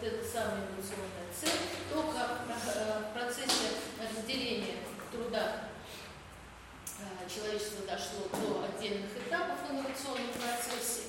эта самая инновационная цель, то, как в процессе разделения труда человечество дошло до отдельных этапов в инновационном процессе.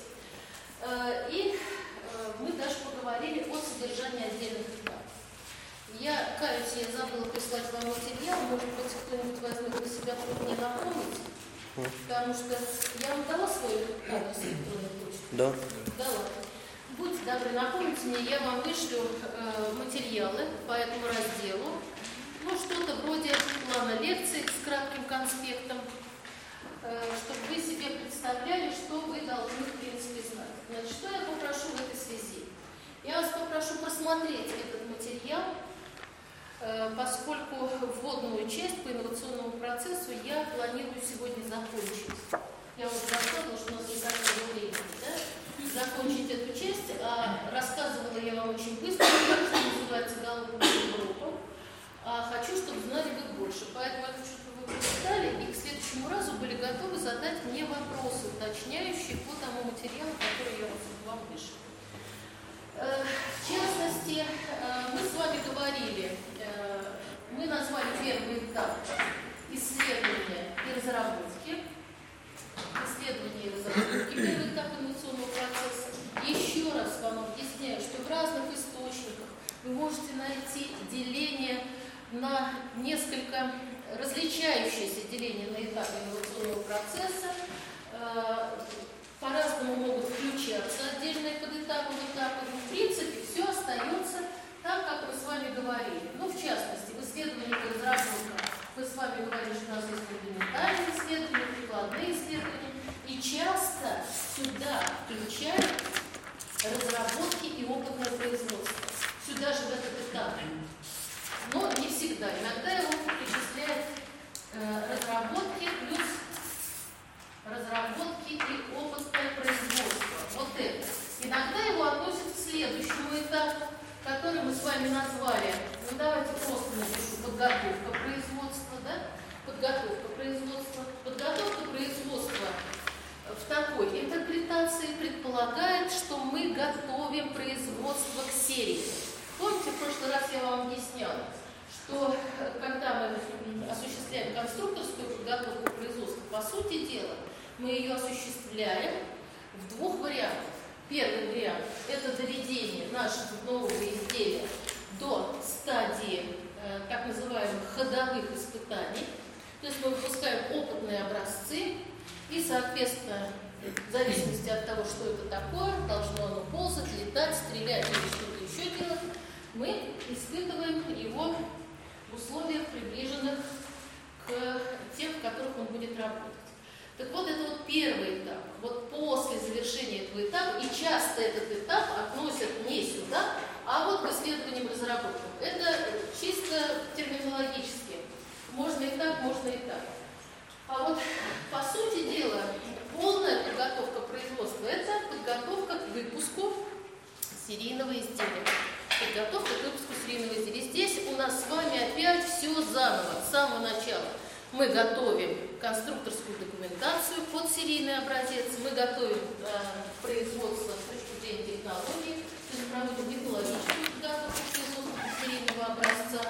И мы даже поговорили о содержании отдельных этапов. Я, каюсь, я забыла прислать вам материал, может быть, кто-нибудь возьмет на себя труд мне напомнить, потому что я вам дала свой адрес электронной почты? Да. Дала. Будьте добры, напомните мне, я вам вышлю материалы по этому разделу, ну, что-то вроде плана лекций с кратким конспектом, чтобы вы себе представляли, что вы должны, в принципе, знать. Значит, что я попрошу в этой связи? Я вас попрошу просмотреть этот материал, поскольку вводную часть по инновационному процессу я планирую сегодня закончить. Я вот рассказывала, что у нас никак не времени, да? Закончить эту часть, а рассказывала я вам очень быстро, что называется галоповым группам. Хочу, чтобы знали вы больше. Поэтому я хочу, чтобы вы прочитали и к следующему разу были готовы задать мне вопросы, уточняющие по тому материалу, который я вам вышлю. В частности, мы с вами говорили, мы назвали первый этап исследования и разработки. Исследования и разработки, первый этап инновационного процесса. Еще раз вам объясняю, что в разных источниках вы можете найти деление на несколько различающиеся деления на этапе инновационного процесса. По-разному могут включаться отдельные подэтапы, этапы. В принципе, все остается так, как мы с вами говорили. Ну, в частности, в исследованиях и разработках мы с вами говорили, что у нас есть фундаментальные исследования, прикладные исследования, и часто сюда включают разработки и опытное производство. Сюда же в этот этап. Но не всегда. Иногда его причисляют разработки плюс разработки и опытное производство. Вот это. Иногда его относят к следующему этапу, который мы с вами назвали. Ну, давайте просто напишу подготовка производства, да? Подготовка производства. Подготовка производства в такой интерпретации предполагает, что мы готовим производство к серии. Помните, в прошлый раз я вам объясняла, что когда мы осуществляем конструкторскую подготовку производства, по сути дела, мы ее осуществляем в двух вариантах. Первый вариант – это доведение нашего нового изделия до стадии так называемых ходовых испытаний. То есть мы выпускаем опытные образцы, и, соответственно, в зависимости от того, что это такое, должно оно ползать, летать, стрелять или что-то еще делать, мы испытываем его в условиях, приближенных к тем, в которых он будет работать. Так вот, это вот первый этап. Вот после завершения этого этапа, и часто этот этап относят не сюда, а вот к исследованиям и разработкам. Это чисто терминологически. Можно и так, можно и так. А вот, по сути дела, полная подготовка производства – это подготовка к выпуску серийного изделия. Подготовка к выпуску серийного изделия. Здесь у нас с вами опять все заново, с самого начала. Мы готовим конструкторскую документацию под серийный образец, мы готовим производство с точки зрения технологии, то есть проводим технологическую подготовку производства серийного образца.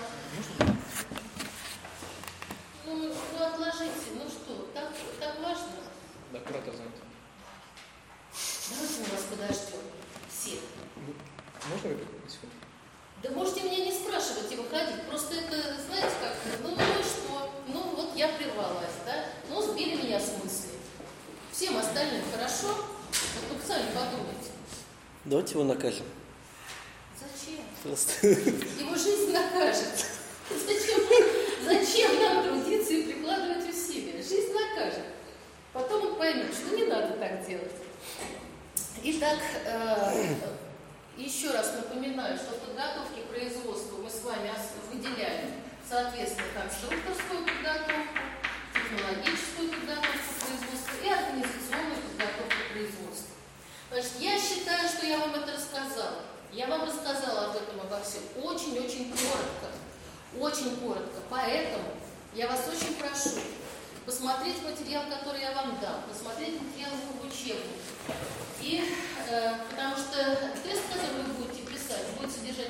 Ну, отложите, ну что, так важно? Да, куратор занят. Давайте мы вас подождем. Все. Можно выпить секунду? Да можете меня не спрашивать и выходить. Просто это, знаете как, ну и что? Ну вот я прервалась, да? Ну сбили меня с мысли. Всем остальным хорошо? Вот вы сами подумайте. Давайте его накажем. Зачем? Просто. Его жизнь накажет. Зачем нам трудиться и прикладывать усилия? Жизнь накажет. Потом он поймет, что не надо так делать. Итак, еще раз напоминаю, что в подготовке к производству мы с вами выделяем, соответственно, конструкторскую подготовку, технологическую подготовку производства и организационную подготовку производства. Значит, я считаю, что я вам это рассказала. Я вам рассказала об этом, обо всем очень-очень коротко. Очень коротко. Поэтому я вас очень прошу посмотреть материал, который я вам дам, посмотреть материал в учебнике. И потому что тест, который вы будете писать, будет содержать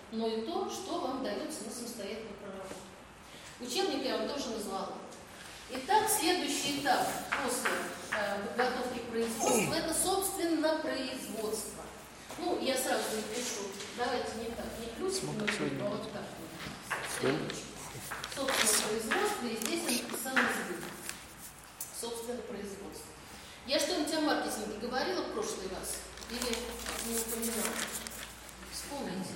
но и то, что вам дается на самостоятельную проработку. Учебник я вам тоже назвала. Итак, следующий этап после подготовки к производству – это, собственно, производство. Ну, я сразу напишу, давайте не так, не плюсик, а вот так. Собственно, производство, и здесь я написала сбыт. Собственно, производство. Я что-нибудь о маркетинге говорила в прошлый раз? Или не упоминала? Вспомните,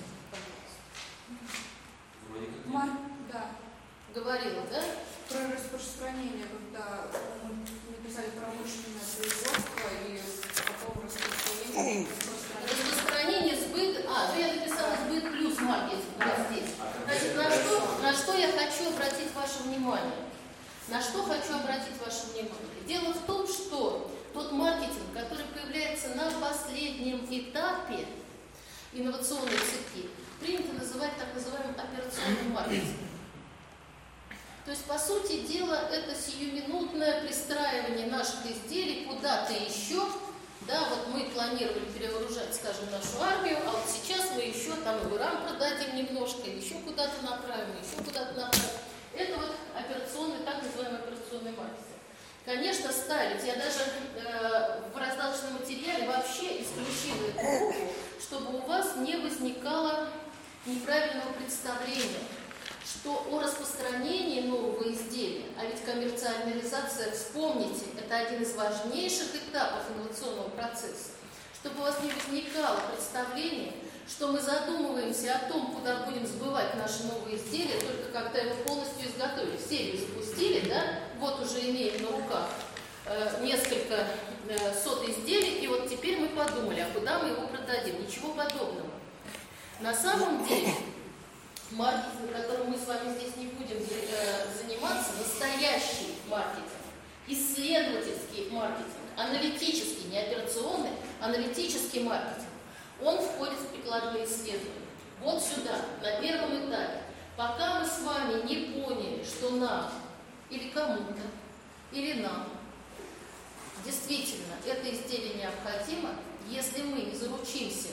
пожалуйста. Да. Говорила, да? Про распространение, когда мы написали промышленное производство и потом распространение. Распространение, сбыт. Ну я написала сбыт плюс маркетинг вот здесь. Значит, на что я хочу обратить ваше внимание? На что хочу обратить ваше внимание? Дело в том, что тот маркетинг, который появляется на последнем этапе инновационной цепи, принято называть так называемым операционным маркетингом. То есть, по сути дела, это сиюминутное пристраивание наших изделий куда-то еще. Да, вот мы планировали перевооружать, скажем, нашу армию, а вот сейчас мы еще там и в Иран продадим немножко, еще куда-то направим, еще куда-то направим. Это вот операционный, так называемый операционный маркетинг. Конечно, ставить, я даже в раздаточном материале вообще исключила эту группу, чтобы у вас не возникало неправильного представления, что о распространении нового изделия, а ведь коммерциализация, вспомните, это один из важнейших этапов инновационного процесса, чтобы у вас не возникало представления, что мы задумываемся о том, куда будем сбывать наши новые изделия, только когда его полностью изготовили, в серию запустили, да, вот уже имеем на руках несколько сот изделий, и вот теперь мы подумали, а куда мы его продадим? Ничего подобного. На самом деле, маркетинг, которым мы с вами здесь не будем заниматься, настоящий маркетинг, исследовательский маркетинг, аналитический, не операционный, аналитический маркетинг, он входит в прикладные исследования. Вот сюда, на первом этапе, пока мы с вами не поняли, что нам, или кому-то, или нам, действительно, это изделие необходимо, если мы не заручимся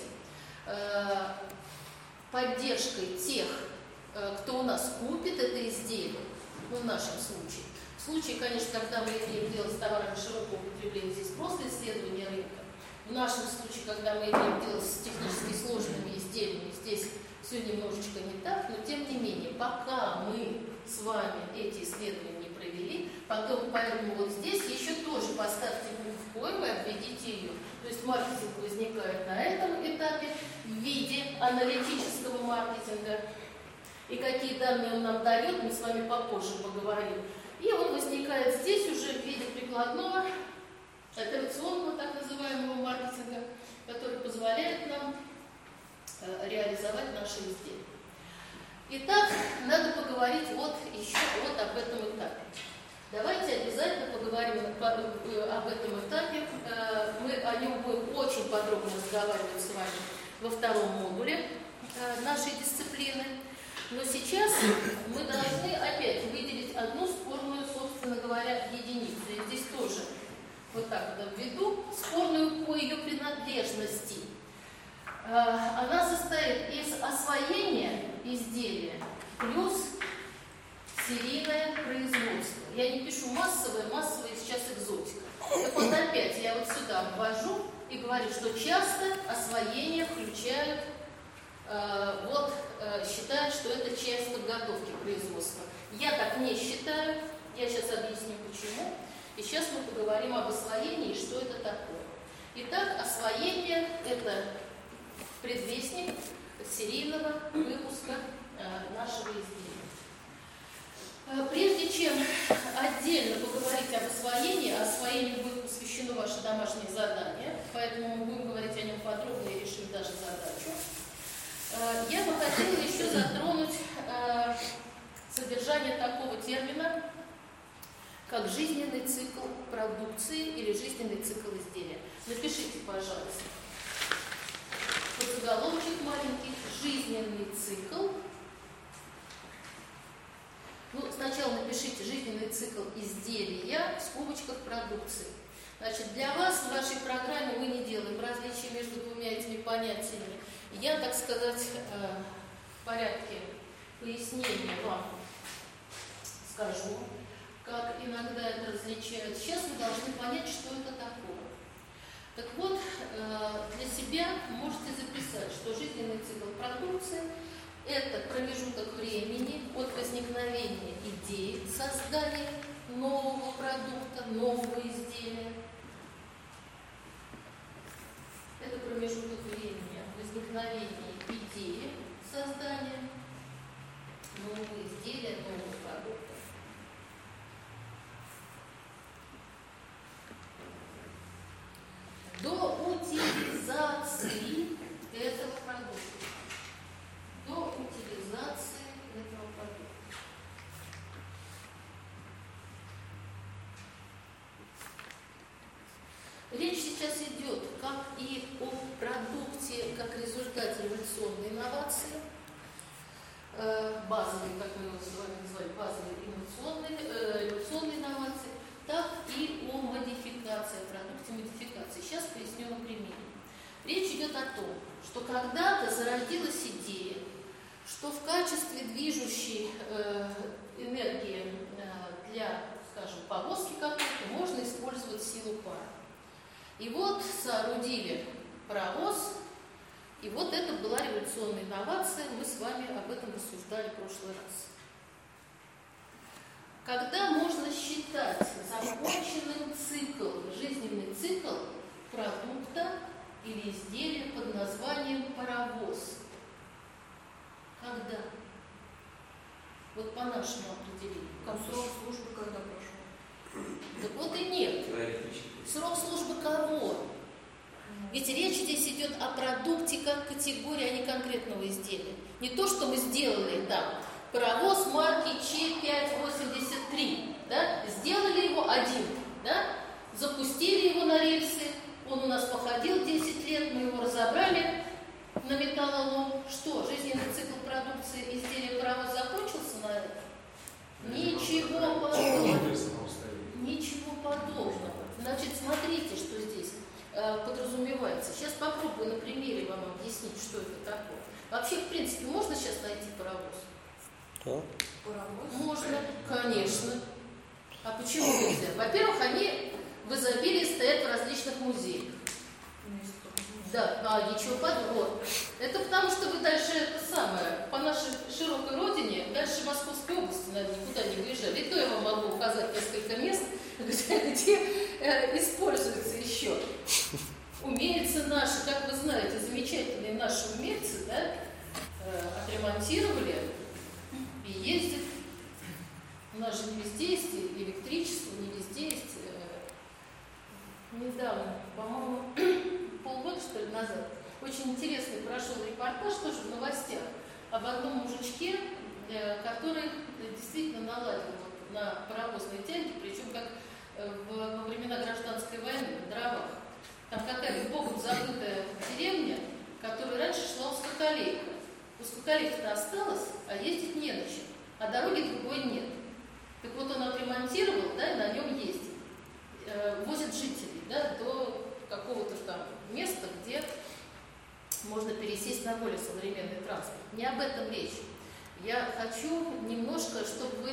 поддержкой тех, кто у нас купит это изделие, ну, в нашем случае. В случае, конечно, когда мы имеем дело с товарами широкого употребления, здесь просто исследование рынка. В нашем случае, когда мы имеем дело с технически сложными изделиями, здесь все немножечко не так, но тем не менее, пока мы с вами эти исследования не провели, потом, поэтому вот здесь еще тоже поставьте в койму и обведите ее. То есть маркетинг возникает на этом этапе в виде аналитического маркетинга. И какие данные он нам дает, мы с вами попозже поговорим. И он возникает здесь уже в виде прикладного, операционного так называемого маркетинга, который позволяет нам реализовать наши изделия. Итак, надо поговорить вот еще вот об этом этапе. Давайте обязательно поговорим об этом этапе. Мы о нем будем очень подробно разговаривать с вами во втором модуле нашей дисциплины. Но сейчас мы должны опять выделить одну спорную, собственно говоря, единицу. И здесь тоже вот так вот обведу, спорную по ее принадлежности. Она состоит из освоения изделия плюс серийное производство. Я не пишу массовое сейчас экзотика. Так вот опять я вот сюда ввожу и говорю, что часто освоение включают, считают, что это часть подготовки производства. Я так не считаю, я сейчас объясню почему. И сейчас мы поговорим об освоении, что это такое. Итак, освоение – это предвестник серийного выпуска нашего изделия. Прежде чем отдельно поговорить об освоении, освоению будет посвящено ваше домашнее задание, поэтому мы будем говорить о нем подробно и решим даже задачу. Я бы хотела еще затронуть содержание такого термина, как жизненный цикл продукции или жизненный цикл изделия. Напишите, пожалуйста, подзаголовочек маленький, жизненный цикл. Сначала напишите жизненный цикл изделия в скобочках продукции. Значит, для вас в вашей программе мы не делаем различия между двумя этими понятиями. Я, так сказать, порядке пояснения вам скажу, как иногда это различают. Сейчас вы должны понять, что это такое. Так вот, для себя можете записать, что жизненный цикл продукции – это промежуток времени от возникновения идеи создания нового продукта, нового изделия. Это промежуток времени от возникновения идеи создания нового изделия, нового продукта. До утилизации этого продукта. До утилизации этого продукта. Речь сейчас идет как и о продукте, как результате революционной инновации, базовой, как мы его с вами назвали, базовой революционной инновации, так и о модификации, о продукте модификации. Сейчас поясню на примере. Речь идет о том, что когда-то зародилась идея, что в качестве движущей энергии для, скажем, повозки какой-то можно использовать силу пара. И вот соорудили паровоз, и вот это была революционная инновация, мы с вами об этом рассуждали в прошлый раз. Когда можно считать законченным цикл, жизненный цикл продукта или изделия под названием паровоз? Когда? Вот по нашему определению. Срок службы когда прошел? Так вот и нет. Срок службы кого? Ведь речь здесь идет о продукте как категории, а не конкретного изделия. Не то, что мы сделали там. Паровоз марки Ч583, да? Сделали его один, да? Запустили его на рельсы, он у нас походил 10 лет, мы его разобрали на металлолом. Что, жизненный цикл продукции изделия паровоз закончился на этом? Ничего подобного. Ничего подобного. Значит, смотрите, что здесь подразумевается. Сейчас попробую на примере вам объяснить, что это такое. Вообще, в принципе, можно сейчас найти паровоз? Да. Паровоз? Можно, конечно. А почему нельзя? Во-первых, они в изобилии стоят в различных музеях. Да, ничего подобного. Это потому, что вы дальше это самое, по нашей широкой родине, дальше Московской области, наверное, никуда не выезжали. И то я вам могу указать несколько мест, где используется еще. Умельцы наши, как вы знаете, замечательные наши умельцы, да, отремонтировали и ездят. У нас же не везде есть электричество, не везде есть. Недавно, по-моему, полгода, что ли, назад, очень интересный прошел репортаж тоже в новостях об одном мужичке, который действительно наладил вот на паровозной тяге, причем как во времена гражданской войны, на дровах. Там какая-то богом забытая деревня, которая раньше шла узкоколейка. Узкоколейка-то осталась, а ездить не на чем, а дороги другой нет. Так вот он отремонтировал, да, и на нем ездит. Возит жителей, да, до какого-то там места, где можно пересесть на более современный транспорт. Не об этом речь. Я хочу немножко, чтобы вы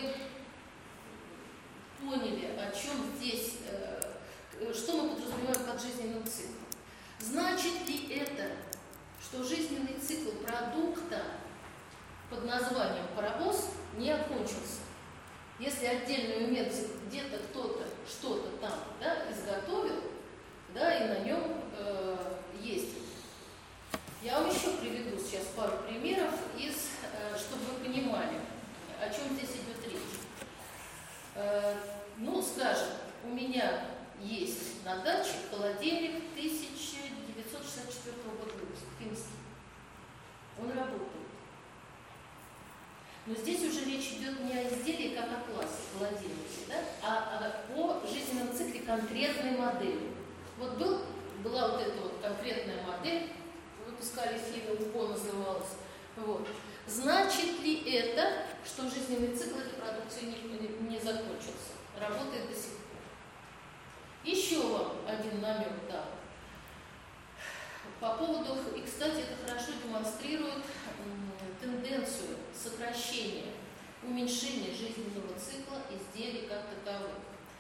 поняли, о чем здесь, что мы подразумеваем под жизненным циклом. Значит ли это, что жизненный цикл продукта под названием паровоз не окончился? Если отдельный момент где-то кто-то что-то там, да, изготовил, да, и на нем ездит. Я вам еще приведу сейчас пару примеров, чтобы вы понимали, о чем здесь идет речь. Ну, скажем, у меня есть на даче холодильник 1964 года выпуска, финский. Он работает. Но здесь уже речь идет не о изделии как о классе холодильника, да, а о жизненном цикле конкретной модели. Вот была вот эта вот конкретная модель, выпускали финны, УПО называлась. Вот. Значит ли это, что жизненный цикл этой продукции не закончился? Работает до сих пор. Еще вам один намек дам. По поводу, и, кстати, это хорошо демонстрирует тенденцию сокращения, уменьшения жизненного цикла изделий как таковых.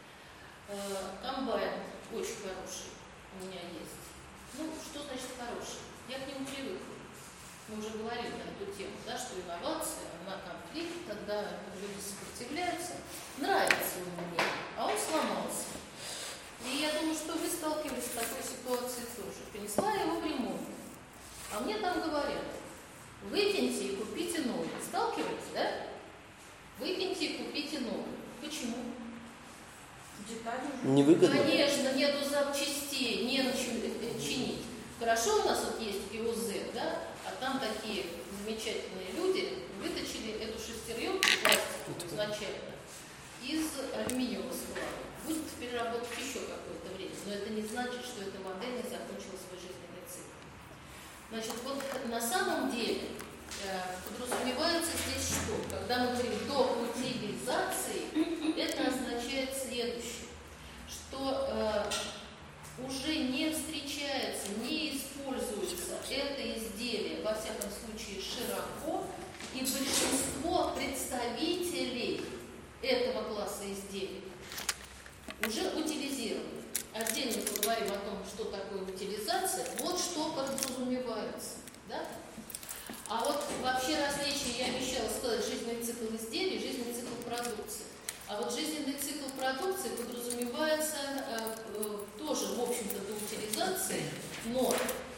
Комбайн очень хороший у меня есть. Ну, что значит хороший? Я к нему привыкла. Мы уже говорили на эту тему, да, что инновация, она конфликт, когда люди сопротивляются. Нравится он мне, а он сломался. И я думаю, что вы сталкивались с такой ситуацией тоже. Принесла я его в ремонт. А мне там говорят, выкиньте и купите новый. Сталкивались, да? Выкиньте и купите новый. Почему? Детали. Невыгодно? Конечно, нету запчастей, не на чем чинить. Хорошо, у нас вот есть ГИОЗ, да? А там такие замечательные люди выточили эту шестеренку пластиковую изначально из алюминиевого сплава. Будет в переработке еще какое-то время, но это не значит, что эта модель не закончила свой жизненный цикл. Значит, вот на самом деле подразумевается здесь что? Когда мы говорим до утилизации, это означает следующее, что уже не встречается, не используется это изделие, во всяком случае, широко, и большинство представителей этого класса изделий уже утилизированы. Отдельно поговорим о том, что такое утилизация, вот что подразумевается. Да? А вот вообще различие, я обещала сказать, жизненный цикл изделий, жизненный цикл продукции. А вот жизненный цикл продукции подразумевается тоже, в общем-то, до утилизации, но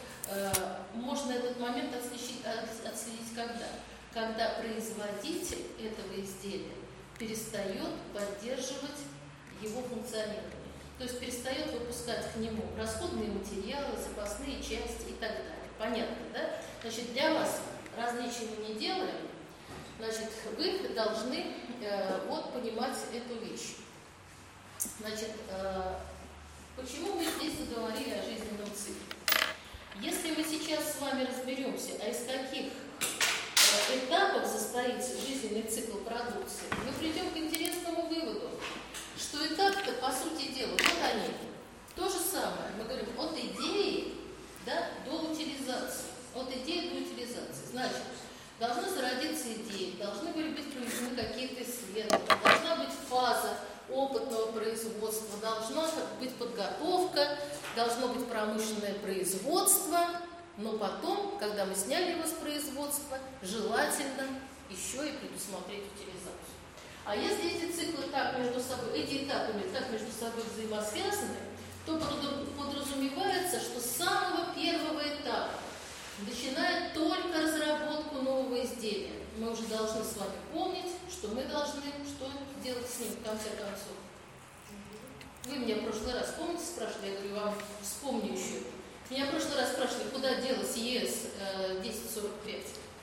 можно этот момент отследить когда? Когда производитель этого изделия перестает поддерживать его функционирование. То есть перестает выпускать к нему расходные материалы, запасные части и так далее. Понятно, да? Значит, для вас различий мы не делаем. Значит, вы должны вот понимать эту вещь. Значит, почему мы здесь заговорили о жизненном цикле? Если мы сейчас с вами разберемся, а из каких этапов состоится жизненный цикл продукции, мы придем к интересному выводу, что этап-то, по сути дела, вот они. То же самое, мы говорим от идеи, да, до утилизации. От идеи до утилизации. Значит, должны зародиться идеи, должны были быть проведены какие-то исследования, должна быть фаза опытного производства, должна быть подготовка, должно быть промышленное производство, но потом, когда мы сняли его с производства, желательно еще и предусмотреть утилизацию. А если эти циклы так между собой, эти этапы так между собой взаимосвязаны, то подразумевается, что с самого первого этапа, начиная только разработку нового изделия, мы уже должны с вами помнить, что мы должны что делать с ним в конце концов. Вы меня в прошлый раз, помните, спрашивали, я говорю, вам вспомню еще. Меня в прошлый раз спрашивали, куда делась ЕС 1045?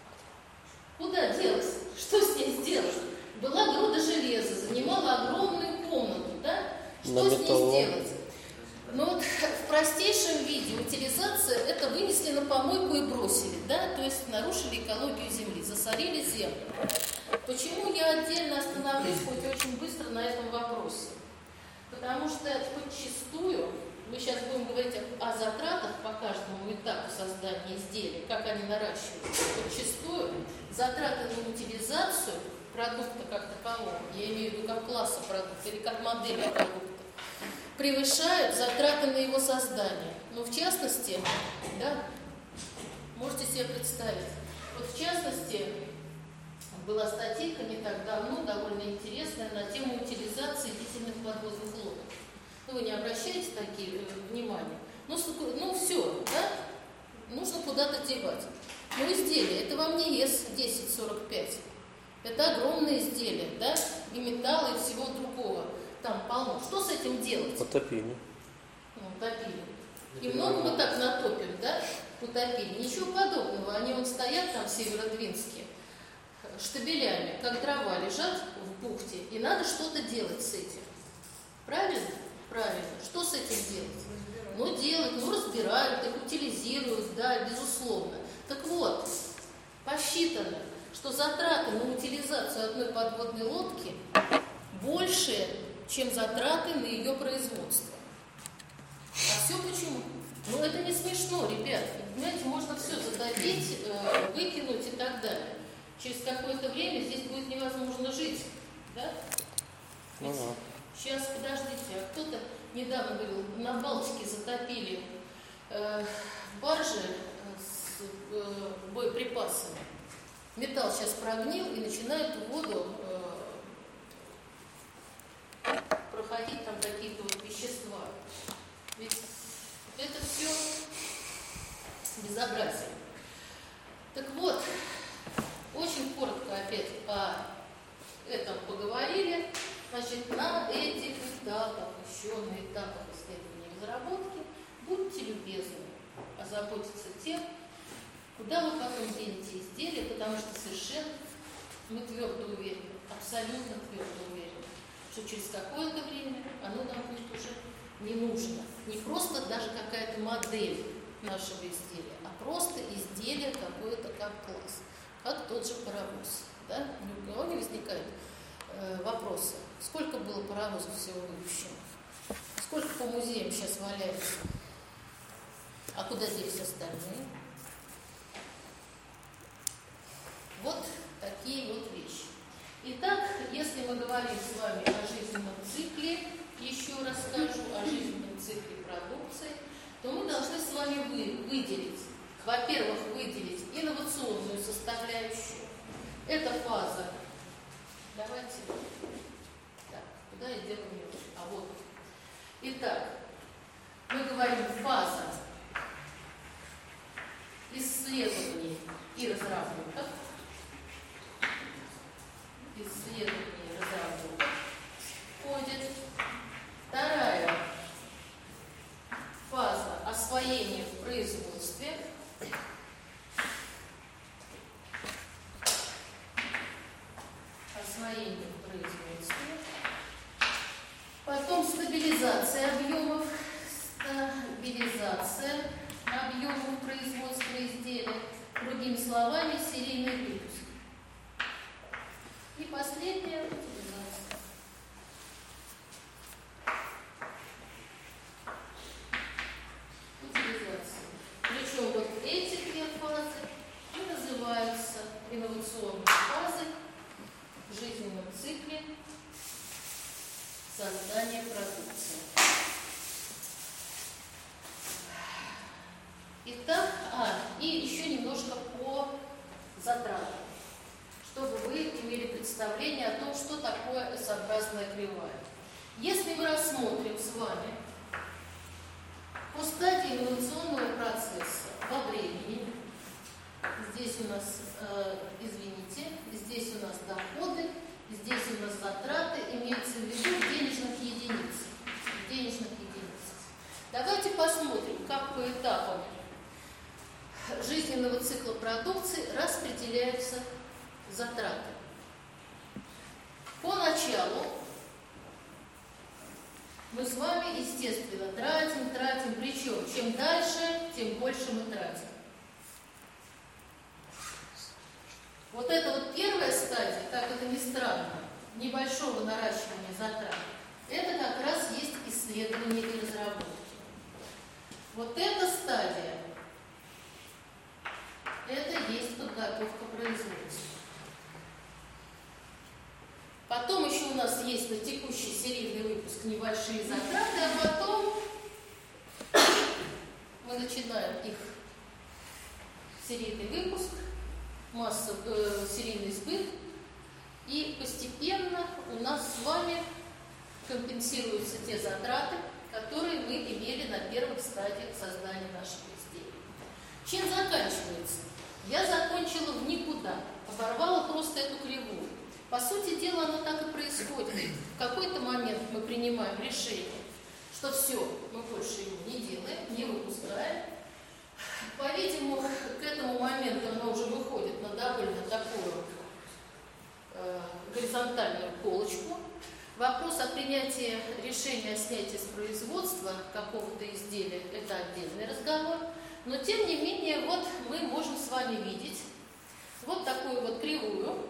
Куда делась? Что с ней сделать? Была груда железа, занимала огромную комнату, да? Что с ней сделать? Ну вот в простейшем виде утилизация – это вынесли на помойку и бросили, да? То есть нарушили экологию Земли, засорили землю. Почему я отдельно остановлюсь хоть очень быстро на этом вопросе? Потому что подчастую, мы сейчас будем говорить о затратах по каждому этапу создания изделия, как они наращиваются, подчастую затраты на утилизацию продукта как такового, я имею в виду как класса продукта или как модели продукта, превышают затраты на его создание. Ну, в частности, да, можете себе представить, вот в частности, была статейка не так давно, довольно интересная, на тему утилизации дизельных подвозных лодок. Ну, вы не обращаете такие внимания. Ну, все, да, нужно куда-то девать. Но изделие, это вам не ЕС-1045. Это огромное изделие, да, и металла, и всего другого. Там полно. Что с этим делать? Потопили. Ну, утопили. И много мы так натопим, да, утопили. Ничего подобного. Они вон стоят там в Северодвинске штабелями, как дрова лежат в бухте, и надо что-то делать с этим. Правильно? Правильно. Что с этим делать? Ну, делать, разбирают их, утилизируют, да, безусловно. Так вот, посчитано, что затраты на утилизацию одной подводной лодки больше, чем затраты на ее производство. А все почему? Ну, это не смешно, ребят. Понимаете, можно все задавить, выкинуть и так далее. через какое-то время здесь будет невозможно жить. Да? Ну да. Сейчас, подождите, а кто-то недавно говорил, на Балтике затопили баржи с боеприпасами. Металл сейчас прогнил и начинает в воду проходить там какие-то вот вещества. Ведь это все безобразие. Так вот, очень коротко опять о этом поговорили. Значит, на этих этапах, еще на этапах исследования и разработки, будьте любезны озаботиться тем, куда вы потом денете изделие, потому что совершенно мы твердо уверены, абсолютно твердо уверены, что через какое-то время оно нам будет уже не нужно. Не просто даже какая-то модель нашего изделия, а просто изделие какое-то как класс, как тот же паровоз. Да? Ни у кого не возникает вопроса, сколько было паровозов всего выпущено, сколько по музеям сейчас валяется, а куда делись остальные? Вот такие вот вещи. Итак, если мы говорим с вами о жизненном цикле, еще раз скажу о жизненном цикле продукции, то мы должны с вами выделить, во-первых, выделить инновационную составляющую. Это фаза. Давайте. Так, куда я делаю мелочь? А вот. Итак, мы говорим фаза исследований и разработок. Исследование и разработка входит. Вторая фаза освоения в производстве. Освоение в производстве. Потом стабилизация объемов. Стабилизация объемов производства изделия. Другими словами, серийный выпуск. И последняя утилизация. Утилизация. Причем вот эти две фазы и называются инновационной фазой в жизненном цикле создания продукции. Итак, и еще немножко по затратам, чтобы вы имели представление о том, что такое S-образная кривая. Если мы рассмотрим с вами по стадии инновационного процесса во времени, здесь у нас, здесь у нас доходы, здесь у нас затраты, имеется в виду в денежных единицах. Давайте посмотрим, как по этапам жизненного цикла продукции распределяются затраты. Поначалу мы с вами, естественно, тратим, причем чем дальше, тем больше мы тратим. Вот это вот первая стадия, как это ни странно, небольшого наращивания затрат, это как раз есть исследование и разработки. Вот эта стадия, это есть подготовка производства. Потом еще у нас есть на текущий серийный выпуск небольшие затраты, а потом мы начинаем их серийный выпуск, серийный сбыт, и постепенно у нас с вами компенсируются те затраты, которые мы имели на первых стадиях создания нашего изделия. Чем заканчивается? Я закончила в никуда, оборвала просто эту кривую. По сути дела, оно так и происходит. В какой-то момент мы принимаем решение, что все, мы больше его не делаем, не выпускаем. По-видимому, к этому моменту оно уже выходит на довольно такую горизонтальную полочку. Вопрос о принятии решения о снятии с производства какого-то изделия – это отдельный разговор. Но, тем не менее, вот мы можем с вами видеть вот такую вот кривую.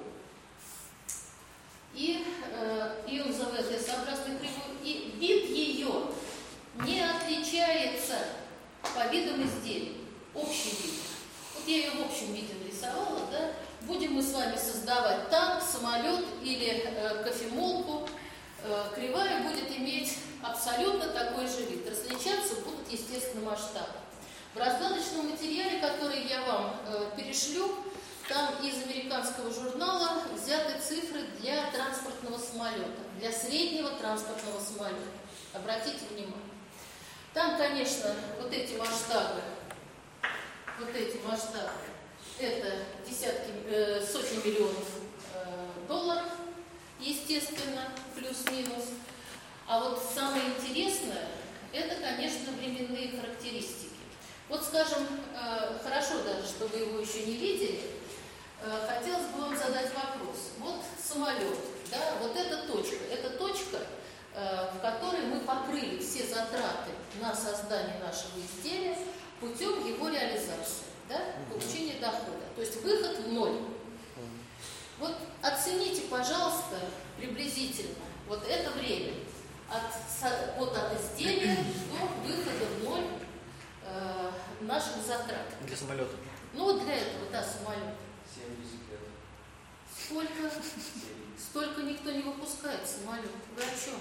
И ее называют S-образной кривой. И вид ее не отличается по видам изделий. Общий вид. Вот я ее в общем виде нарисовала, да? будем мы с вами создавать танк, самолет или кофемолку, кривая будет иметь абсолютно такой же вид. Различаться будут, естественно, масштабы. В раздаточном материале, который я вам перешлю, там из американского журнала взяты цифры для транспортного самолета, для среднего транспортного самолета. Обратите внимание. Там, конечно, вот эти масштабы, это сотни миллионов долларов, естественно, плюс-минус. А вот самое интересное, это, конечно, временные характеристики. Вот, скажем, хорошо даже, что вы его еще не видели, хотелось бы вам задать вопрос. Вот самолет, да, вот эта точка, в которой мы покрыли все затраты на создание нашего изделия путем его реализации, да, получения дохода. То есть выход в ноль. Вот оцените, пожалуйста, приблизительно вот это время от изделия до выхода в ноль наших затрат. Для самолета. Ну вот для этого, да, самолет. 70 лет. Сколько? Столько никто не выпускает самолет. Вы о чем?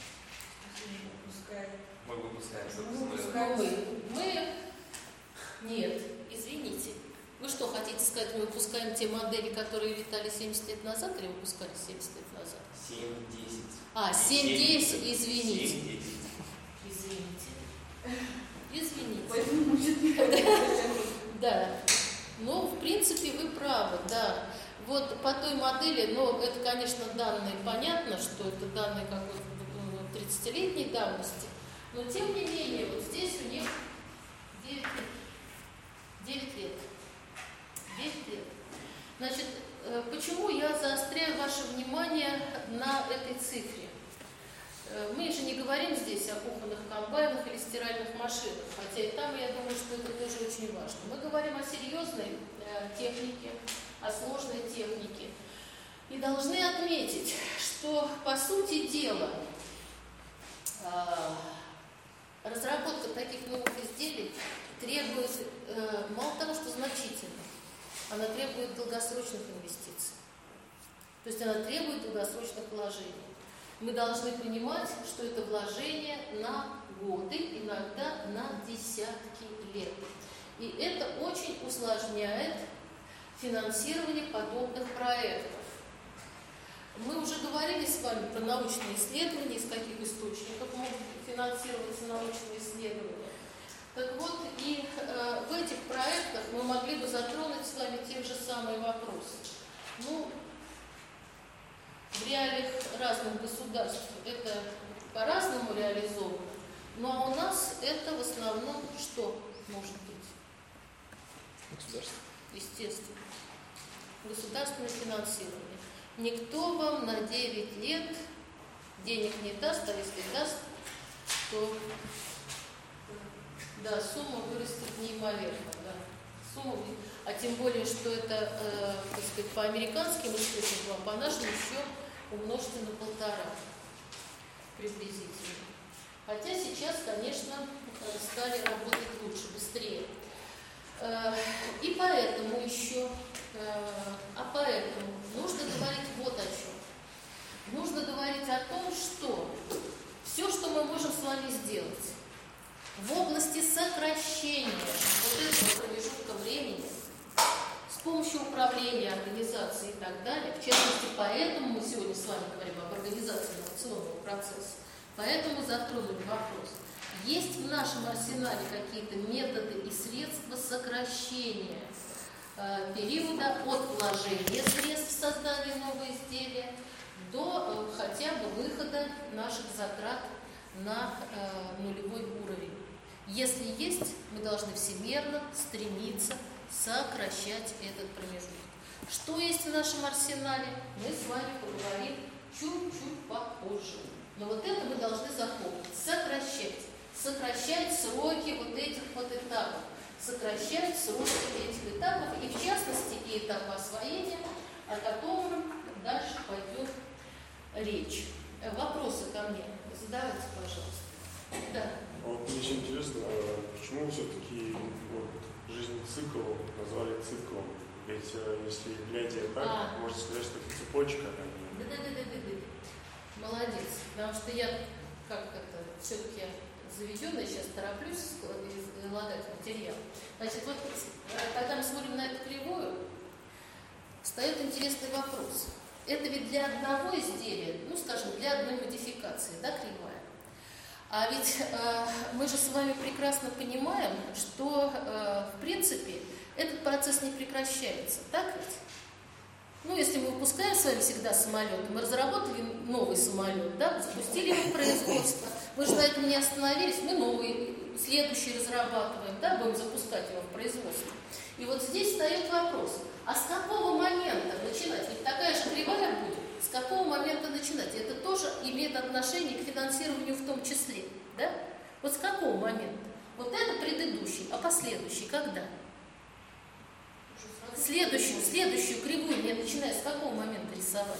Мы выпускаем Ну, мы... Нет, извините. Вы что, хотите сказать, мы выпускаем те модели, которые летали 70 лет назад, или выпускали 70 лет назад? 7-10. А, 7-10, извините. 7-10. Извините. Да. Ну, в принципе, вы правы, да. Вот по той модели, но это, конечно, данные, понятно, что это данные какой-то 30-летней давности, но тем не менее, вот здесь у них 9 лет. 9 лет. 9 лет. Значит, почему я заостряю ваше внимание на этой цифре? Мы же не говорим здесь о кухонных комбайнах или стиральных машинах, хотя и там, я думаю, что это тоже очень важно. Мы говорим о серьезной технике, о сложной технике. И должны отметить, что, по сути дела, разработка таких новых изделий требует, мало того, что значительно, она требует долгосрочных инвестиций. То есть она требует долгосрочных вложений. Мы должны понимать, что это вложение на годы, иногда на десятки лет. И это очень усложняет финансирование подобных проектов. Мы уже говорили с вами про научные исследования, из каких источников могут финансироваться научные исследования. Так вот, и в этих проектах мы могли бы затронуть с вами те же самые вопросы. Ну, в реалиях разных государств это по-разному реализовано, но у нас это в основном что может быть? Государство. Естественно. Государственное финансирование. Никто вам на 9 лет денег не даст, а если даст, то да, сумма вырастет неимоверно. Да. А тем более, что это, так сказать, по американским источникам, по нашим еще умножьте на 1,5 приблизительно. Хотя сейчас, конечно, стали работать лучше, быстрее. И поэтому еще, поэтому нужно говорить вот о чем. Нужно говорить о том, что все, что мы можем с вами сделать в области сокращения вот этого промежутка времени с помощью управления, организации и так далее, в частности, поэтому мы сегодня с вами говорим об организации инновационного процесса, поэтому затронули вопрос. Есть в нашем арсенале какие-то методы и средства сокращения периода от вложения средств в создание нового изделия до хотя бы выхода наших затрат на нулевой уровень. Если есть, мы должны всемерно стремиться сокращать этот промежуток. Что есть в нашем арсенале, мы с вами поговорим чуть-чуть попозже. Но вот это мы должны запомнить. Сокращать сроки вот этих вот этапов. Сокращать сроки этих этапов. И в частности, и этап освоения, о котором дальше пойдет речь. Вопросы ко мне задавайте, пожалуйста. Да. Вот мне интересно, почему все-таки жизненный цикл назвали циклом, Ведь если глядя так, можно сказать, что это цепочка. Да. Молодец. Потому что я все-таки заведенная, сейчас тороплюсь излагать материал. Значит, вот когда мы смотрим на эту кривую, встает интересный вопрос. Это ведь для одного изделия, скажем, для одной модификации, да, кривая. А ведь мы же с вами прекрасно понимаем, что, в принципе, этот процесс не прекращается, так ведь? Если мы выпускаем с вами всегда самолет, мы разработали новый самолет, да, запустили его в производство, мы же на этом не остановились, мы новый, следующий разрабатываем, да, будем запускать его в производство. И вот здесь встает вопрос, а с какого момента начинать? Ведь такая же кривая будет. С какого момента начинать? Это тоже имеет отношение к финансированию в том числе, да? Вот с какого момента? Вот это предыдущий, а последующий когда? Следующую кривую я начинаю с какого момента рисовать?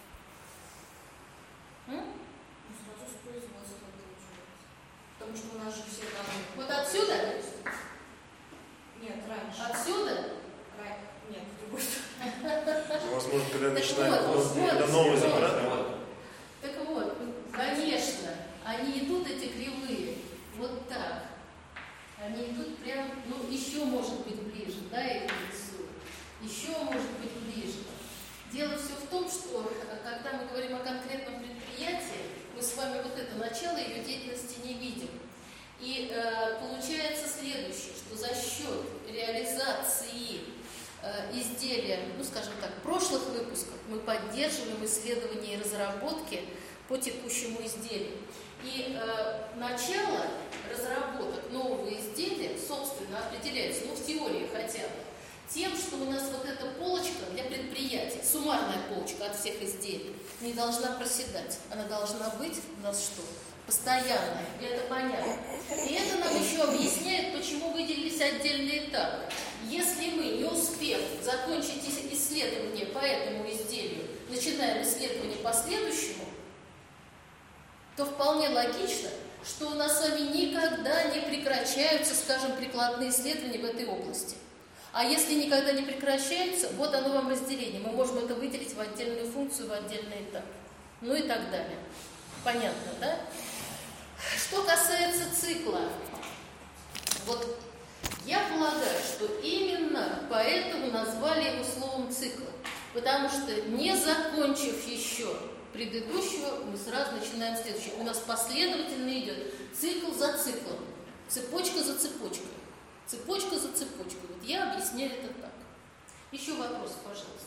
Сразу с производства получается. Потому что у нас же все там... Вот отсюда? Нет, раньше. Отсюда? Нет, в другой стороне. Возможно, когда Так начинают вот, новый затрат. Так вот, конечно, они идут, эти кривые, вот так. Они идут прям, еще может быть ближе, да, я их рисую. Еще может быть ближе. Дело все в том, что когда мы говорим о конкретном предприятии, мы с вами вот это начало ее деятельности не видим. И получается следующее, что за счет реализации изделия, скажем так, прошлых выпусков мы поддерживаем исследования и разработки по текущему изделию. И начало разработок нового изделия, собственно, определяется, в теории хотя бы, тем, что у нас вот эта полочка для предприятий, суммарная полочка от всех изделий, не должна проседать. Она должна быть у нас что? Постоянная. И это понятно. И это нам еще объясняет, почему выделились отдельные этапы. Если мы, не успев закончить исследование по этому изделию, начинаем исследование по следующему, то вполне логично, что у нас с вами никогда не прекращаются, скажем, прикладные исследования в этой области. А если никогда не прекращаются, вот оно вам разделение. Мы можем это выделить в отдельную функцию, в отдельный этап. И так далее. Понятно, да? Что касается цикла, вот я полагаю, что именно поэтому назвали его словом цикл. Потому что, не закончив еще предыдущего, мы сразу начинаем следующее. У нас последовательно идет цикл за циклом, цепочка за цепочкой, цепочка за цепочкой. Вот я объясняю это так. Еще вопрос, пожалуйста.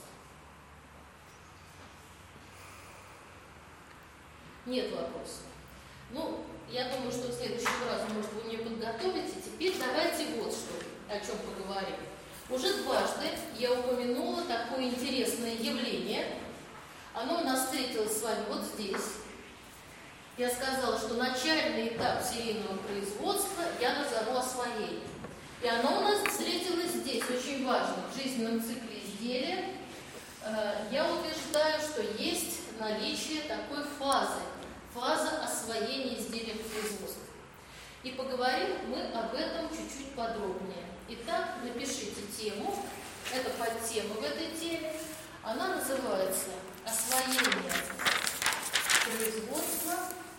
Нет вопросов. Я думаю, что в следующий раз, может, вы мне подготовите. Теперь давайте вот что, о чем поговорим. Уже дважды я упомянула такое интересное явление. Оно у нас встретилось с вами вот здесь. Я сказала, что начальный этап серийного производства я назову освоение. И оно у нас встретилось здесь, очень важно, в жизненном цикле изделия. Я утверждаю, что есть наличие такой фазы. Фаза освоения изделия в производстве. И поговорим мы об этом чуть-чуть подробнее. Итак, напишите тему. Это подтема в этой теме. Она называется «Освоение производства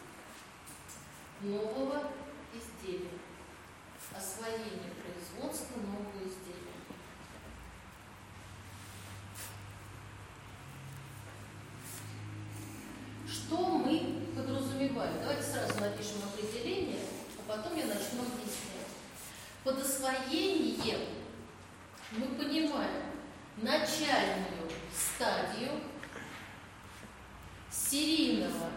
нового изделия». Освоение производства нового изделия. Что мы подразумеваем? Давайте сразу напишем определение, а потом я начну объяснять. Под освоением мы понимаем начальную стадию серийного,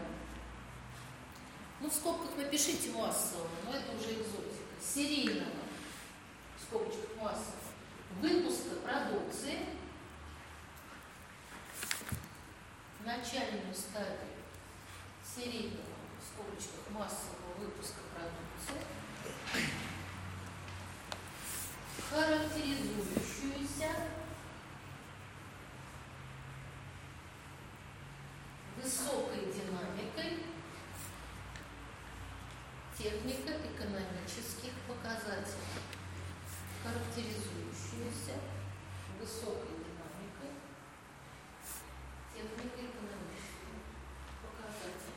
в скобках напишите массового, но это уже экзотика, серийного, в скобочках массового, выпуска продукции, начальную стадию серийного, в скобочках массового выпуска продукции, характеризующуюся высокой динамикой технико-экономических показателей. Характеризующуюся высокой динамикой технико-экономических показателей.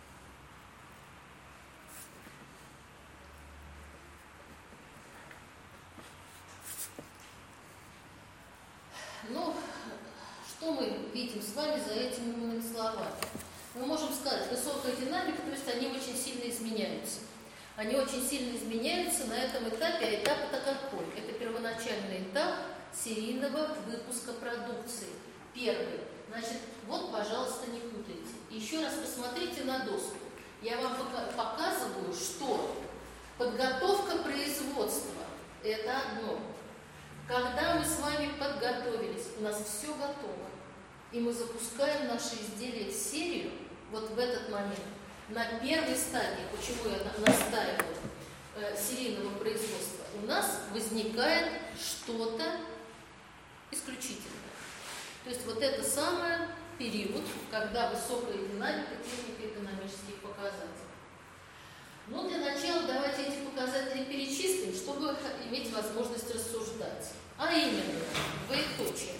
Ну, что мы видим с вами за этими умными словами? Мы можем сказать, высокая динамика, то есть они очень сильно изменяются. Они очень сильно изменяются на этом этапе, а этап-то какой? Это первоначальный этап серийного выпуска продукции. Первый. Значит, вот, пожалуйста, не путайте. Еще раз посмотрите на доску. Я вам показываю, что подготовка производства – это одно. Когда мы с вами подготовились, у нас все готово, и мы запускаем наши изделия в серию, вот в этот момент, на первой стадии, почему я настаиваю, серийного производства, у нас возникает что-то исключительное. То есть вот это самый период, когда высокая динамика технико-экономических показателей. Ну, для начала давайте эти показатели перечислим, чтобы иметь возможность рассуждать. А именно, двоеточие.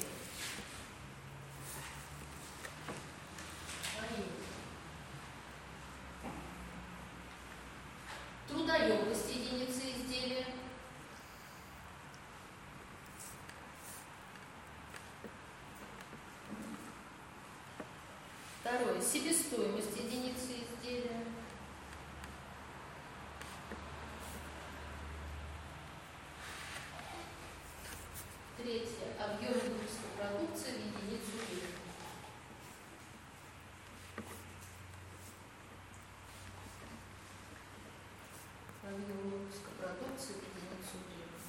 Трудоемкость единицы изделия. Второе. Себестоимость единицы изделия. Третье. Объем выпуска продукции в единицу времени. Объем выпуска продукции в единицу времени.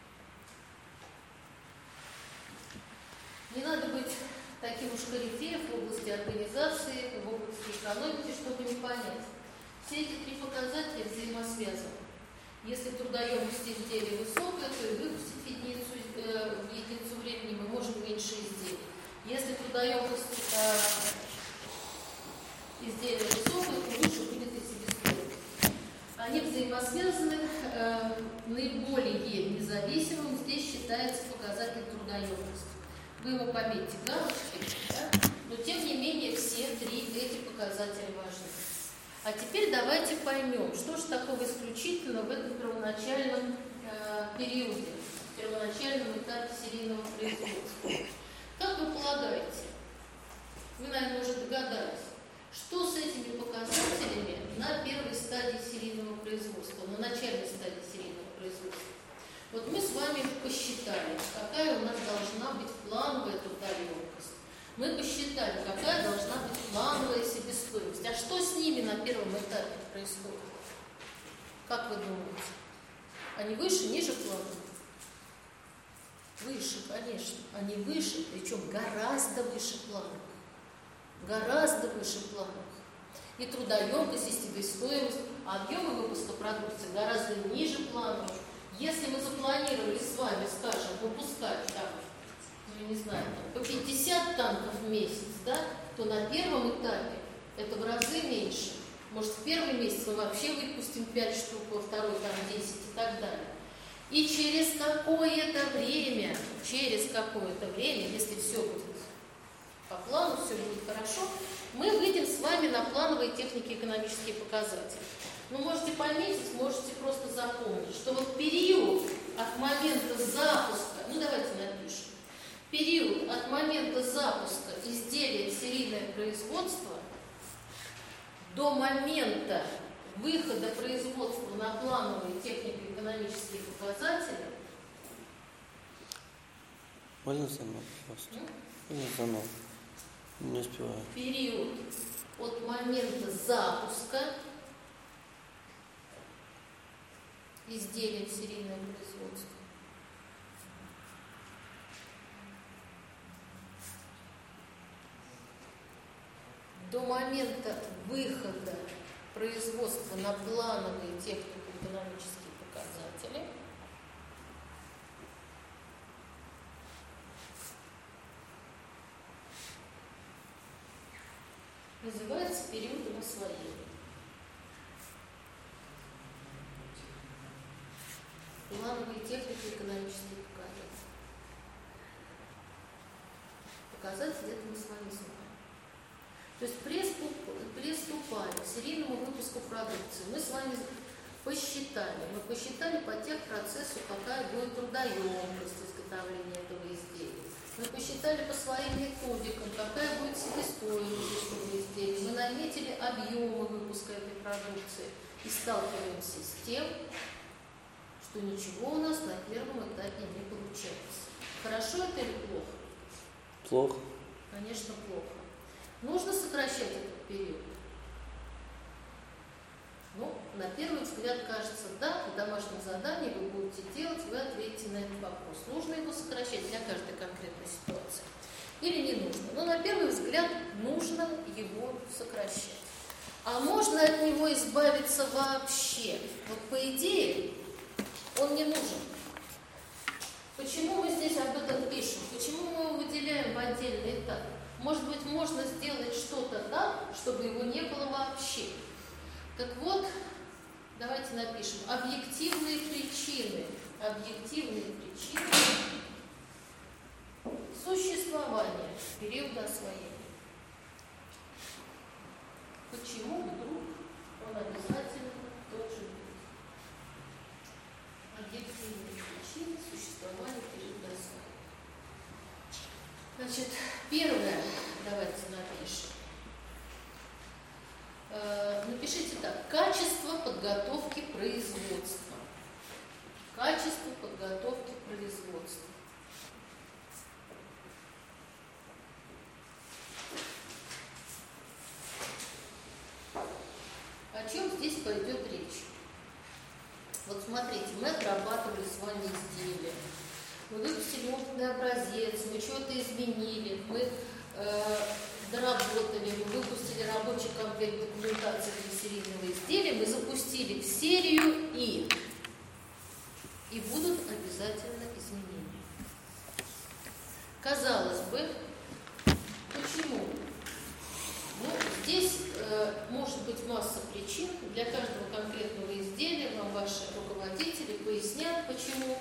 Не надо быть таким уж корифеем в области организации, в области экономики, чтобы не понять. Все эти три показателя взаимосвязаны. Если трудоемкость изделия высокая, то и выпустить в единицу времени мы можем меньше изделий. Если трудоемкость изделия высокая, то выше будет и себестоимость. Они взаимосвязаны. Наиболее независимым здесь считается показатель трудоемкости. Вы его пометьте галочкой, да? Но тем не менее все три эти показателя важны. А теперь давайте поймем, что же такого исключительного в этом первоначальном периоде, в первоначальном этапе серийного производства. Как вы полагаете, вы, наверное, уже догадались, что с этими показателями на первой стадии серийного производства, на начальной стадии серийного производства? Вот мы с вами посчитали, какая у нас должна быть плановая трудоемкость. Мы посчитали, какая должна быть плановая себестоимость. А что с ними на первом этапе происходит? Как вы думаете? Они выше, ниже плановых? Выше, конечно. Они выше, причем гораздо выше плановых. Гораздо выше плановых. И трудоемкость, и себестоимость, а объемы выпуска продукции гораздо ниже плановых. Если мы запланировали с вами, скажем, выпускать там, ну, не знаю, там, по 50 танков в месяц, да, то на первом этапе это в разы меньше. Может, в первый месяц мы вообще выпустим 5 штук, во второй там 10 и так далее. И через какое-то время, если все будет по плану, все будет хорошо, мы выйдем с вами на плановые техники экономические показатели. Вы можете пометить, можете просто запомнить, что вот период от момента запуска, ну давайте напишем, период от момента запуска изделия в серийное производство до момента выхода производства на плановые технико-экономические показатели. Можно заново, пожалуйста? Можно заново. Не успеваю. Период от момента запуска изделия в серийное производство до момента выхода производства на плановые технико-экономические показатели называется периодом освоения. Плановые технико-экономические показатели. показатель, это мы с вами знаем. То есть приступая к серийному выпуску продукции, мы с вами посчитали по техпроцессу, какая будет трудоемкость изготовления этого изделия. Мы посчитали по своим методикам, какая будет себестоимость этого изделия. Мы наметили объемы выпуска этой продукции и сталкиваемся с тем, что ничего у нас на первом этапе не получается. Хорошо это или плохо? Плохо. Конечно, плохо. Нужно сокращать этот период. Ну, на первый взгляд кажется, да, в домашнем задании вы будете делать, вы ответите на этот вопрос. Нужно его сокращать для каждой конкретной ситуации или не нужно? Но на первый взгляд нужно его сокращать. А можно от него избавиться вообще? Вот по идее он не нужен. Почему мы здесь об этом пишем? Почему мы его выделяем в отдельный этап? Может быть, можно сделать что-то так, чтобы его не было вообще. Так вот, давайте напишем объективные причины существования периода освоения. Почему вдруг он обязательно должен быть? Объективные причины существования периода освоения. Значит, первое, давайте напишем. Напишите так: качество подготовки производства. Качество подготовки производства. О чем здесь пойдет речь? Вот смотрите, мы отрабатывали с вами изделия. Мы выпустили опытный образец, мы что-то изменили, мы доработали, мы выпустили рабочий комплект документации для серийного изделия, мы запустили в серию и будут обязательно изменения. Казалось бы, почему? Ну, здесь может быть масса причин. Для каждого конкретного изделия вам ваши руководители пояснят, почему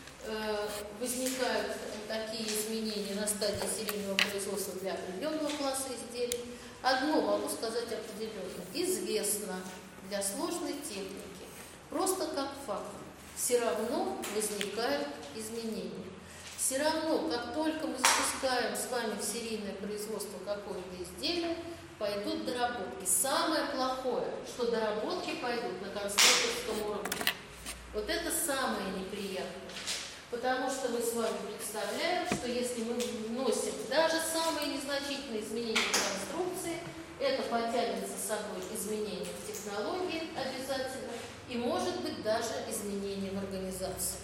возникают такие изменения на стадии серийного производства для определенного класса изделий. Одно могу сказать определенно: известно для сложной техники, просто как факт, все равно возникают изменения. Все равно, как только мы запускаем с вами в серийное производство какое-то изделие, пойдут доработки. Самое плохое, что доработки пойдут на конструкторском уровне. Вот это самое неприятное. Потому что мы с вами представляем, что если мы вносим даже самые незначительные изменения в конструкции, это потянет за собой изменения в технологии обязательно и, может быть, даже изменения в организации.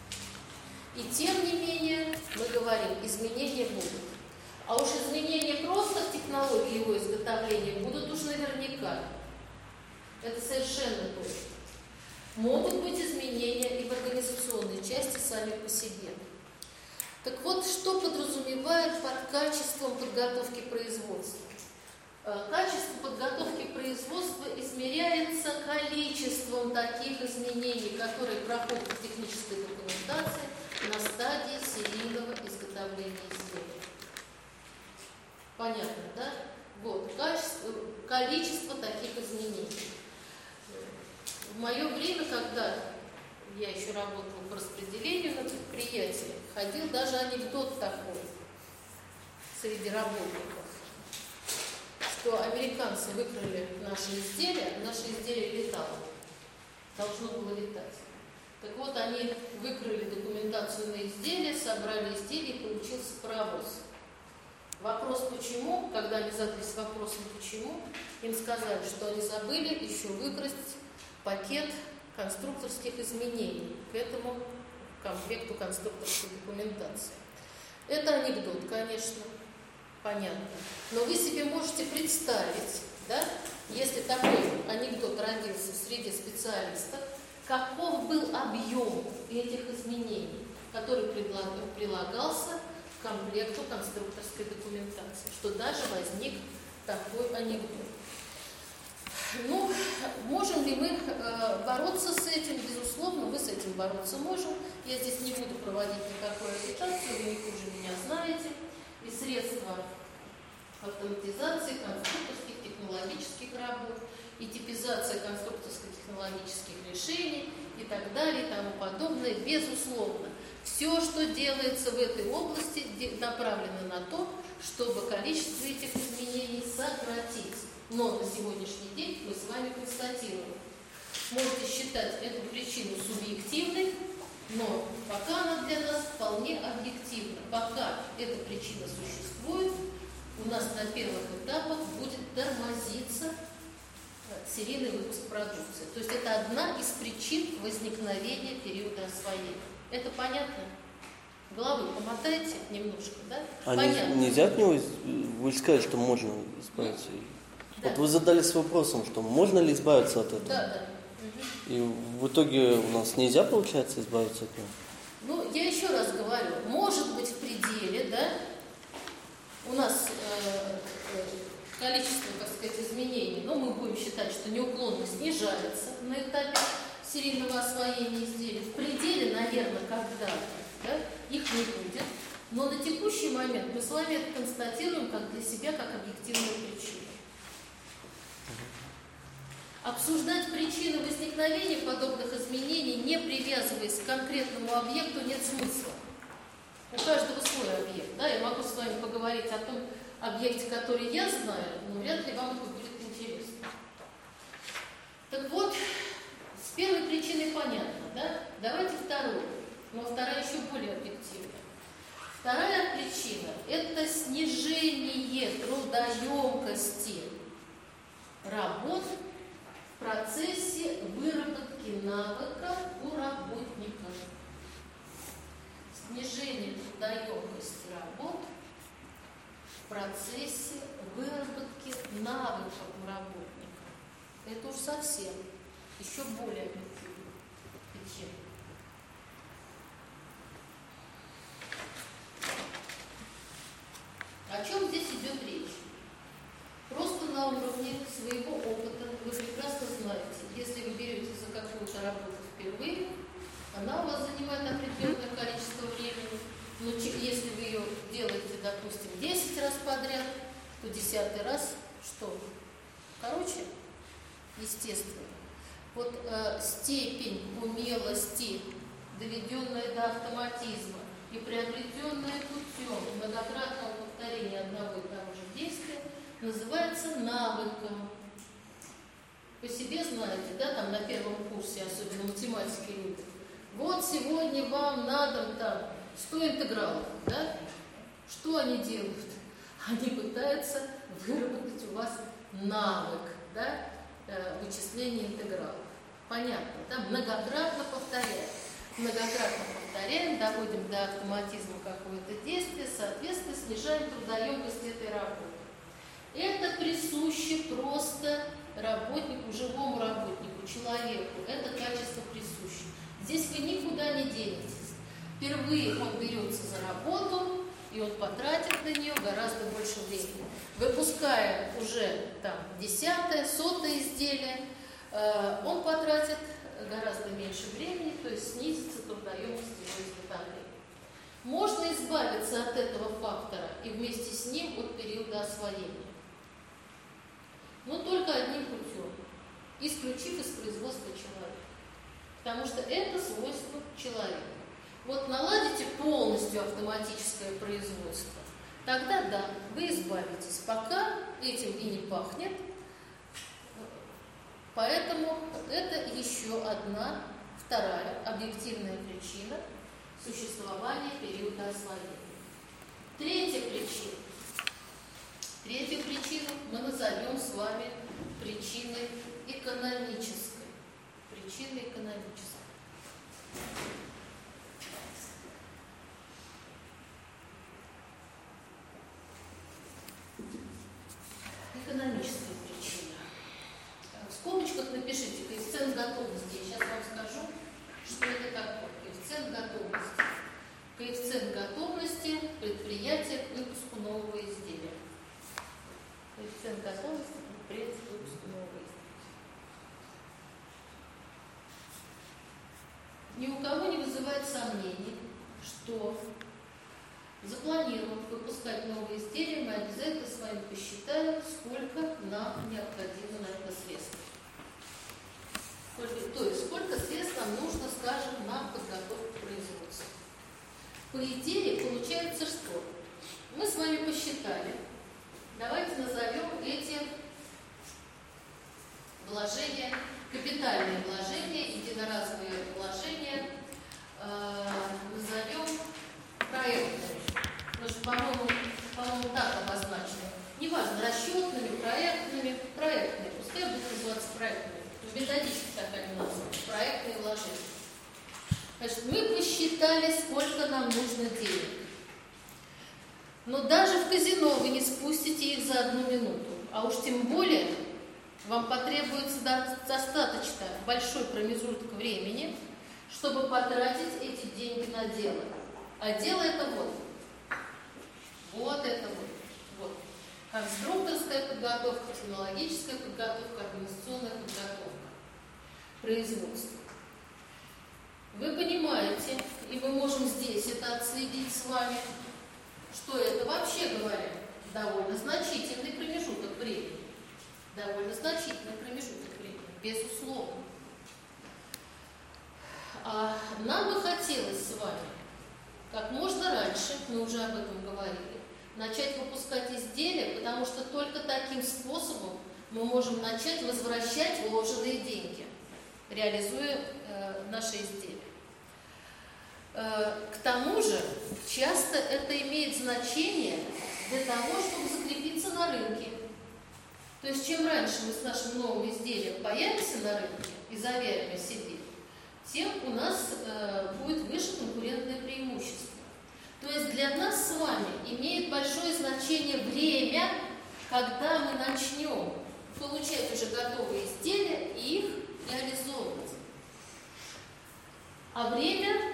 И тем не менее, мы говорим, изменения будут. А уж изменения просто в технологии его изготовления будут уж наверняка. Это совершенно точно. Могут быть изменения и в организационной части сами по себе. Так вот, что подразумевает под качеством подготовки производства? Качество подготовки производства измеряется количеством таких изменений, которые проходят в технической документации на стадии серийного изготовления изделия. Понятно, да? Вот, количество таких изменений. В мое время, когда я еще работала по распределению на предприятии, ходил даже анекдот такой среди работников, что американцы выкрали наше изделие летало, должно было летать. Так вот, они выкрали документацию на изделие, собрали изделие, и получился паровоз. Вопрос почему, когда они задались вопросом почему, им сказали, что они забыли еще выкрасть пакет конструкторских изменений к этому комплекту конструкторской документации. Это анекдот, конечно, понятно. Но вы себе можете представить, да, если такой анекдот родился среди специалистов, каков был объем этих изменений, который прилагался к комплекту конструкторской документации, что даже возник такой анекдот. Ну, можем ли мы бороться с этим? Безусловно, мы с этим бороться можем. Я здесь не буду проводить никакую агитацию, вы не хуже меня знаете. и средства автоматизации конструкторских технологических работ, и типизация конструкторско-технологических решений и так далее и тому подобное, безусловно. Все, что делается в этой области, направлено на то, чтобы количество этих изменений сократить. Но на сегодняшний день мы с вами констатируем. Можете считать эту причину субъективной, но пока она для нас вполне объективна. Пока эта причина существует, у нас на первых этапах будет тормозиться серийный выпуск продукции. То есть это одна из причин возникновения периода освоения. Это понятно? Головы помотайте немножко, да? А Понятно. нельзя от него, вы же сказали, что можно избавиться. Да. Вот вы задались вопросом, что можно ли избавиться от этого? Да. И в итоге у нас нельзя, получается, избавиться от него? Ну, я еще раз говорю, может быть в пределе, да, у нас количество, так сказать, изменений, но мы будем считать, что неуклонно снижается на этапе серийного освоения изделий. В пределе, наверное, когда-то, да, их не будет, но на текущий момент мы с вами это констатируем как для себя, как объективную причину. Обсуждать причины возникновения подобных изменений, не привязываясь к конкретному объекту, нет смысла. У каждого свой объект. Да? Я могу с вами поговорить о том объекте, который я знаю, но вряд ли вам это будет интересно. Так вот, с первой причиной понятно, да? Давайте вторую. Но вторая еще более объективная. Вторая причина – это снижение трудоемкости работ в процессе выработки навыка у работника. Снижение трудоемкости работ в процессе выработки навыка у работника. Это уж совсем еще более объективная причина. О чем здесь идет речь? Просто на уровне своего опыта вы прекрасно знаете, если вы берете за какую-то работу впервые, она у вас занимает определенное количество времени, но если вы ее делаете, допустим, 10 раз подряд, то 10-й раз что? Короче, естественно. Вот степень умелости, доведенная до автоматизма и приобретенная путем многократного повторения одного и того же действия, называется навыком. По себе знаете, да, там на первом курсе, особенно математики любят. Вот сегодня вам надо там 100 интегралов, да? Что они делают? Они пытаются выработать у вас навык, да, вычисления интегралов. Понятно, да? Многократно повторяем. Многократно повторяем, доводим до автоматизма какое-то действие, соответственно, снижаем трудоемкость этой работы. Это присуще просто работнику, живому работнику, человеку. Это качество присуще. Здесь вы никуда не денетесь. Впервые он берется за работу, и он потратит на нее гораздо больше времени. Выпуская уже там 10-е, 100-е изделие, он потратит гораздо меньше времени, то есть снизится трудоемкость его изготовления. Можно избавиться от этого фактора и вместе с ним от периода освоения. Но только одним путем, исключив из производства человека. Потому что это свойство человека. Вот наладите полностью автоматическое производство, тогда да, вы избавитесь. Пока этим и не пахнет. Поэтому это еще одна, вторая объективная причина существования периода освоения. Третья причина. Третью причину мы назовем с вами причиной экономической. Причиной экономической. Экономическая причина. В скобочках напишите коэффициент готовности. Я сейчас вам скажу, что это такое. Коэффициент готовности. Коэффициент готовности предприятия к выпуску нового изделия. Коэффициент готовности предприятия к выпуску нового изделия. Ни у кого не вызывает сомнений, что запланируем выпускать новые изделия, мы обязательно с вами посчитаем, сколько нам необходимо на это средств. То есть сколько средств нам нужно, скажем, на подготовку производства. По идее, получается что? Мы с вами посчитали. Давайте назовем эти вложения, капитальные вложения, единоразовые вложения, назовем проектными. Потому что, по-моему, так обозначено. Неважно, расчетными, проектными. Пускай будут называться проектными. Методичка такая у нас, проектные вложения. Значит, мы посчитали, сколько нам нужно денег. Но даже в казино вы не спустите их за 1 минуту. А уж тем более вам потребуется достаточно большой промежуток времени, чтобы потратить эти деньги на дело. А дело это вот. Вот это вот. Конструкторская подготовка, технологическая подготовка, организационная подготовка, производство. Вы понимаете, и мы можем здесь это отследить с вами, что это вообще говоря довольно значительный промежуток времени. Довольно значительный промежуток времени, безусловно. А нам бы хотелось с вами как можно раньше, мы уже об этом говорили, начать выпускать изделия, потому что только таким способом мы можем начать возвращать вложенные деньги, реализуя наши изделия. К тому же, часто это имеет значение для того, чтобы закрепиться на рынке. То есть, чем раньше мы с нашим новым изделием появимся на рынке и заявим о себе, тем у нас будет выше конкурентное преимущество. То есть для нас с вами имеет большое значение время, когда мы начнем получать уже готовые изделия и их реализовывать. А время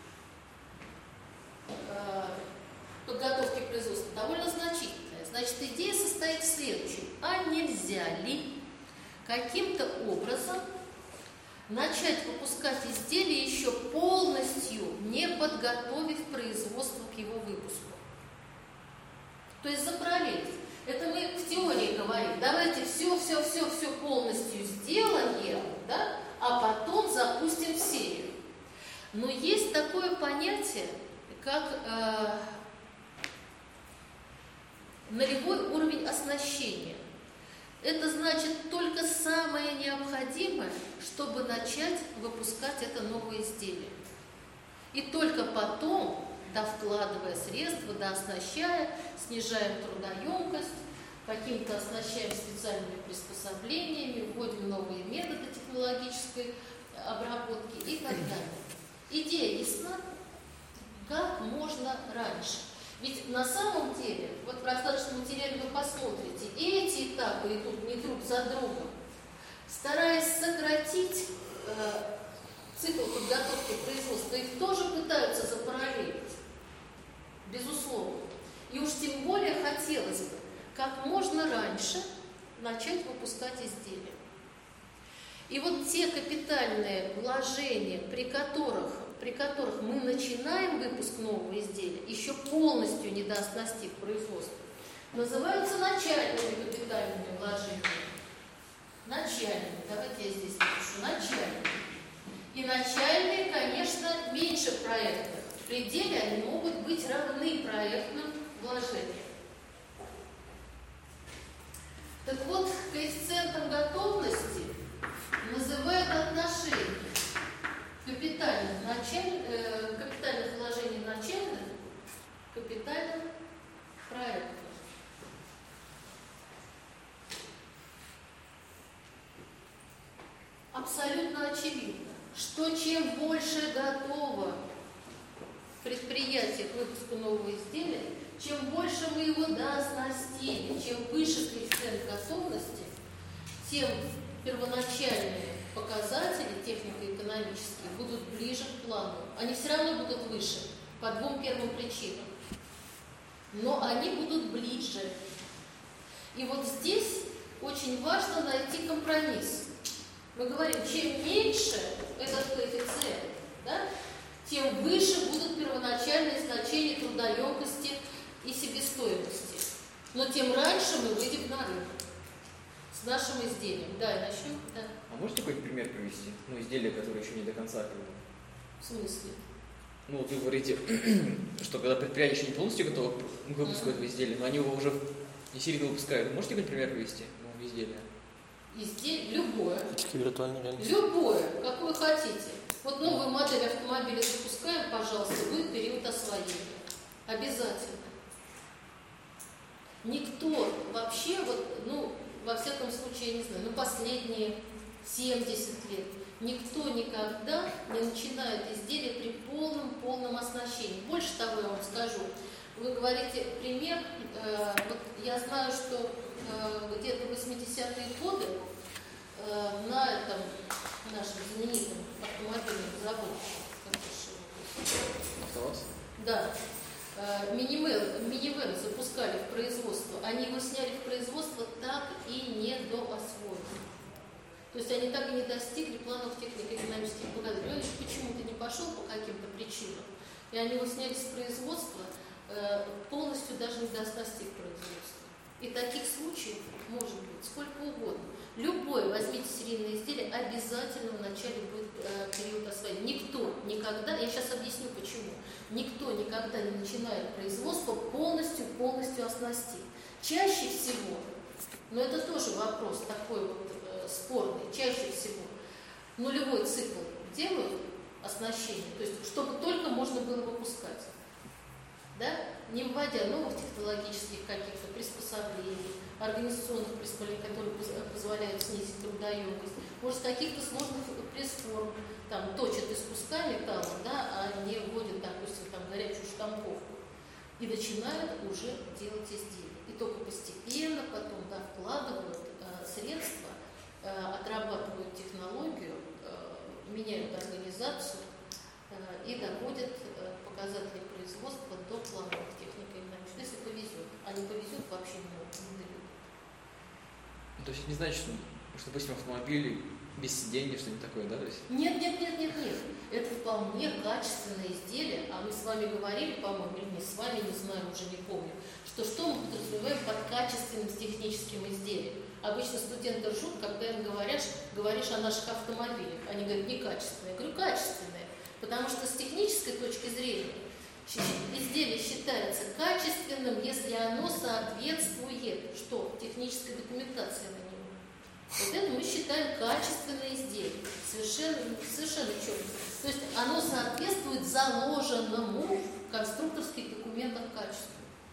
подготовки производства довольно значительное. Значит, идея состоит в следующем. А нельзя ли каким-то образом начать выпускать изделия, еще полностью не подготовив производство к его выпуску? То есть запараллелить. Это мы в теории говорим. Давайте все полностью сделаем, да, а потом запустим в серию. Но есть такое понятие, как нулевой уровень оснащения. Это значит только самое необходимое, чтобы начать выпускать это новое изделие. И только потом, довкладывая средства, дооснащая, снижаем трудоемкость, каким-то оснащаем специальными приспособлениями, вводим новые методы технологической обработки и так далее. Идея ясна? Как можно раньше? Ведь на самом деле, вот в раздаточном материале вы посмотрите, эти этапы идут не друг за другом. Стараясь сократить цикл подготовки производства, их тоже пытаются запараллелить, безусловно. И уж тем более хотелось бы как можно раньше начать выпускать изделия. И вот те капитальные вложения, при которых мы начинаем выпуск нового изделия, еще полностью не дооснастив производство, называются начальными капитальными вложениями. Начальными. Давайте я здесь напишу. Начальные. И начальные, конечно, меньше проектных. В пределе они могут быть равны проектным вложениям. Так вот, коэффициентом готовности называют отношение капитальных вложений начальных, капитальных проектов. Абсолютно очевидно, что чем больше готово предприятие к выпуску нового изделия, чем больше мы его дооснастили, чем выше коэффициент готовности, тем первоначальные показатели технико-экономические будут ближе к плану. Они все равно будут выше по двум первым причинам. Но они будут ближе. И вот здесь очень важно найти компромисс. Мы говорим, чем меньше этот коэффициент, да, тем выше будут первоначальные значения трудоемкости и себестоимости. Но тем раньше мы выйдем на рынок с нашим изделием. Да, и начнем. Да. А можете какой-то пример привести? Ну, изделия, которые еще не до конца как бы. В смысле? Ну, вот вы говорите, что когда предприятие еще не полностью готово к выпуску этого изделия, но они его уже не серийно выпускают. Можете какой-то пример привести? Ну, изделия. Изделие любое. Очки виртуальной реальности. Любое, какое хотите. Вот новую модель автомобиля запускаем, пожалуйста, будет период освоения. Обязательно. Никто вообще, вот, ну, во всяком случае, я не знаю, ну, последние 70 лет, никто никогда не начинает изделие при полном оснащении. Больше того, я вам скажу. Вы говорите пример, вот я знаю, что где-то в 80-е годы на этом нашем знаменитом автомобильном заводе, АвтоВАЗ? да, минивэн запускали в производство, они его сняли в производство, так и не доосвоили. То есть они так и не достигли планов технико-экономических показателей. Он почему-то не пошел по каким-то причинам, и они его сняли с производства, полностью даже не достиг производства. И таких случаев может быть сколько угодно. Любое, возьмите серийное изделие, обязательно вначале будет период освоения. Никто никогда, я сейчас объясню почему, никто никогда не начинает производство полностью оснастить. Чаще всего, но это тоже вопрос такой вот спорный, чаще всего нулевой цикл делают оснащение, то есть чтобы только можно было выпускать. Да? Не вводя новых технологических каких-то приспособлений, организационных приспособлений, которые позволяют снизить трудоемкость, может, каких-то сложных пресс-форм, там, точат из куска металла, да, а не вводят, допустим, там, горячую штамповку, и начинают уже делать изделия. И только постепенно потом, да, вкладывают средства, отрабатывают технологию, меняют организацию и доводят показатели производства до планов технико-экономических. Если повезет, а не повезет, вообще не доведут. То есть это не значит, что, допустим, автомобили без сидения, что-нибудь такое, да? То есть... Нет. Это вполне качественное изделие, а мы с вами говорили, по-моему, или не с вами, не знаю, уже не помню, что мы подразумеваем под качественным техническим изделием. Обычно студенты ржут, когда им говоришь о наших автомобилях. Они говорят, некачественные. Я говорю, качественные. Потому что с технической точки зрения изделие считается качественным, если оно соответствует технической документации на него. Вот это мы считаем качественное изделие. Совершенно четко. То есть оно соответствует заложенному в конструкторских документах качеству.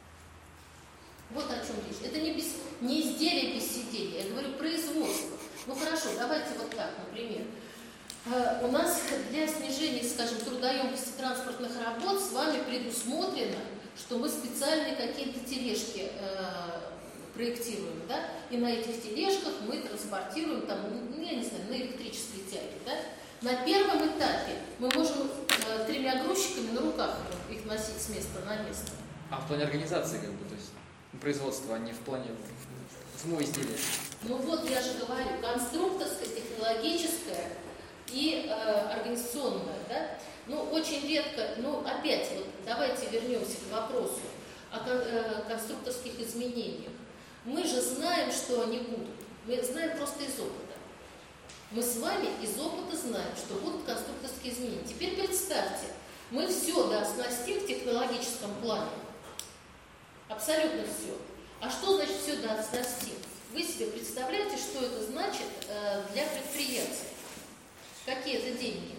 Вот о чем речь. Это не изделие без сидения, я говорю производство. Ну хорошо, давайте вот так, например. У нас для снижения, скажем, трудоемкости транспортных работ с вами предусмотрено, что мы специальные какие-то тележки проектируем, да, и на этих тележках мы транспортируем, там, ну, я не знаю, на электрической тяге, да. На первом этапе мы можем 3 грузчиками на руках их носить с места на место. А в плане организации, как бы, то есть производства, а не в плане самого изделия? Ну вот я же говорю, конструкторское, технологическое и организационное, да? Ну, очень редко, ну, опять, вот давайте вернемся к вопросу о конструкторских изменениях. Мы же знаем, что они будут. Мы знаем просто из опыта. Мы с вами из опыта знаем, что будут конструкторские изменения. Теперь представьте, мы все дооснастим в технологическом плане. Абсолютно все. А что значит все дооснастим? Вы себе представляете, что это значит для предприятия? Какие это деньги?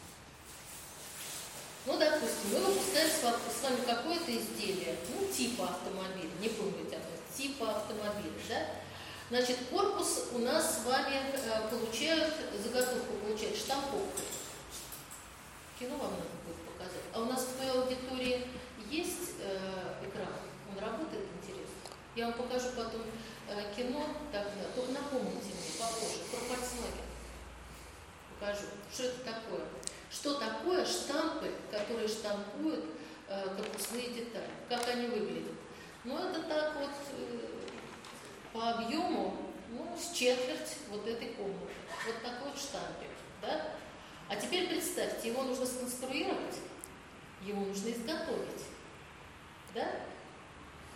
Ну, допустим, мы выпускаем с вами какое-то изделие, ну, типа автомобиля, не будем говорить типа автомобиля, да? Значит, корпус у нас с вами заготовку получает штамповкой. Кино вам надо будет показать. А у нас в твоей аудитории есть экран? Он работает, интересно? Я вам покажу потом кино, тогда, только напомните мне попозже, про Volkswagen. Покажу, что это такое. Что такое штампы, которые штампуют корпусные детали? Как они выглядят? Ну, это так вот по объему, ну, с четверть вот этой комнаты. Вот такой вот штампик, да? А теперь представьте, его нужно сконструировать, его нужно изготовить, да?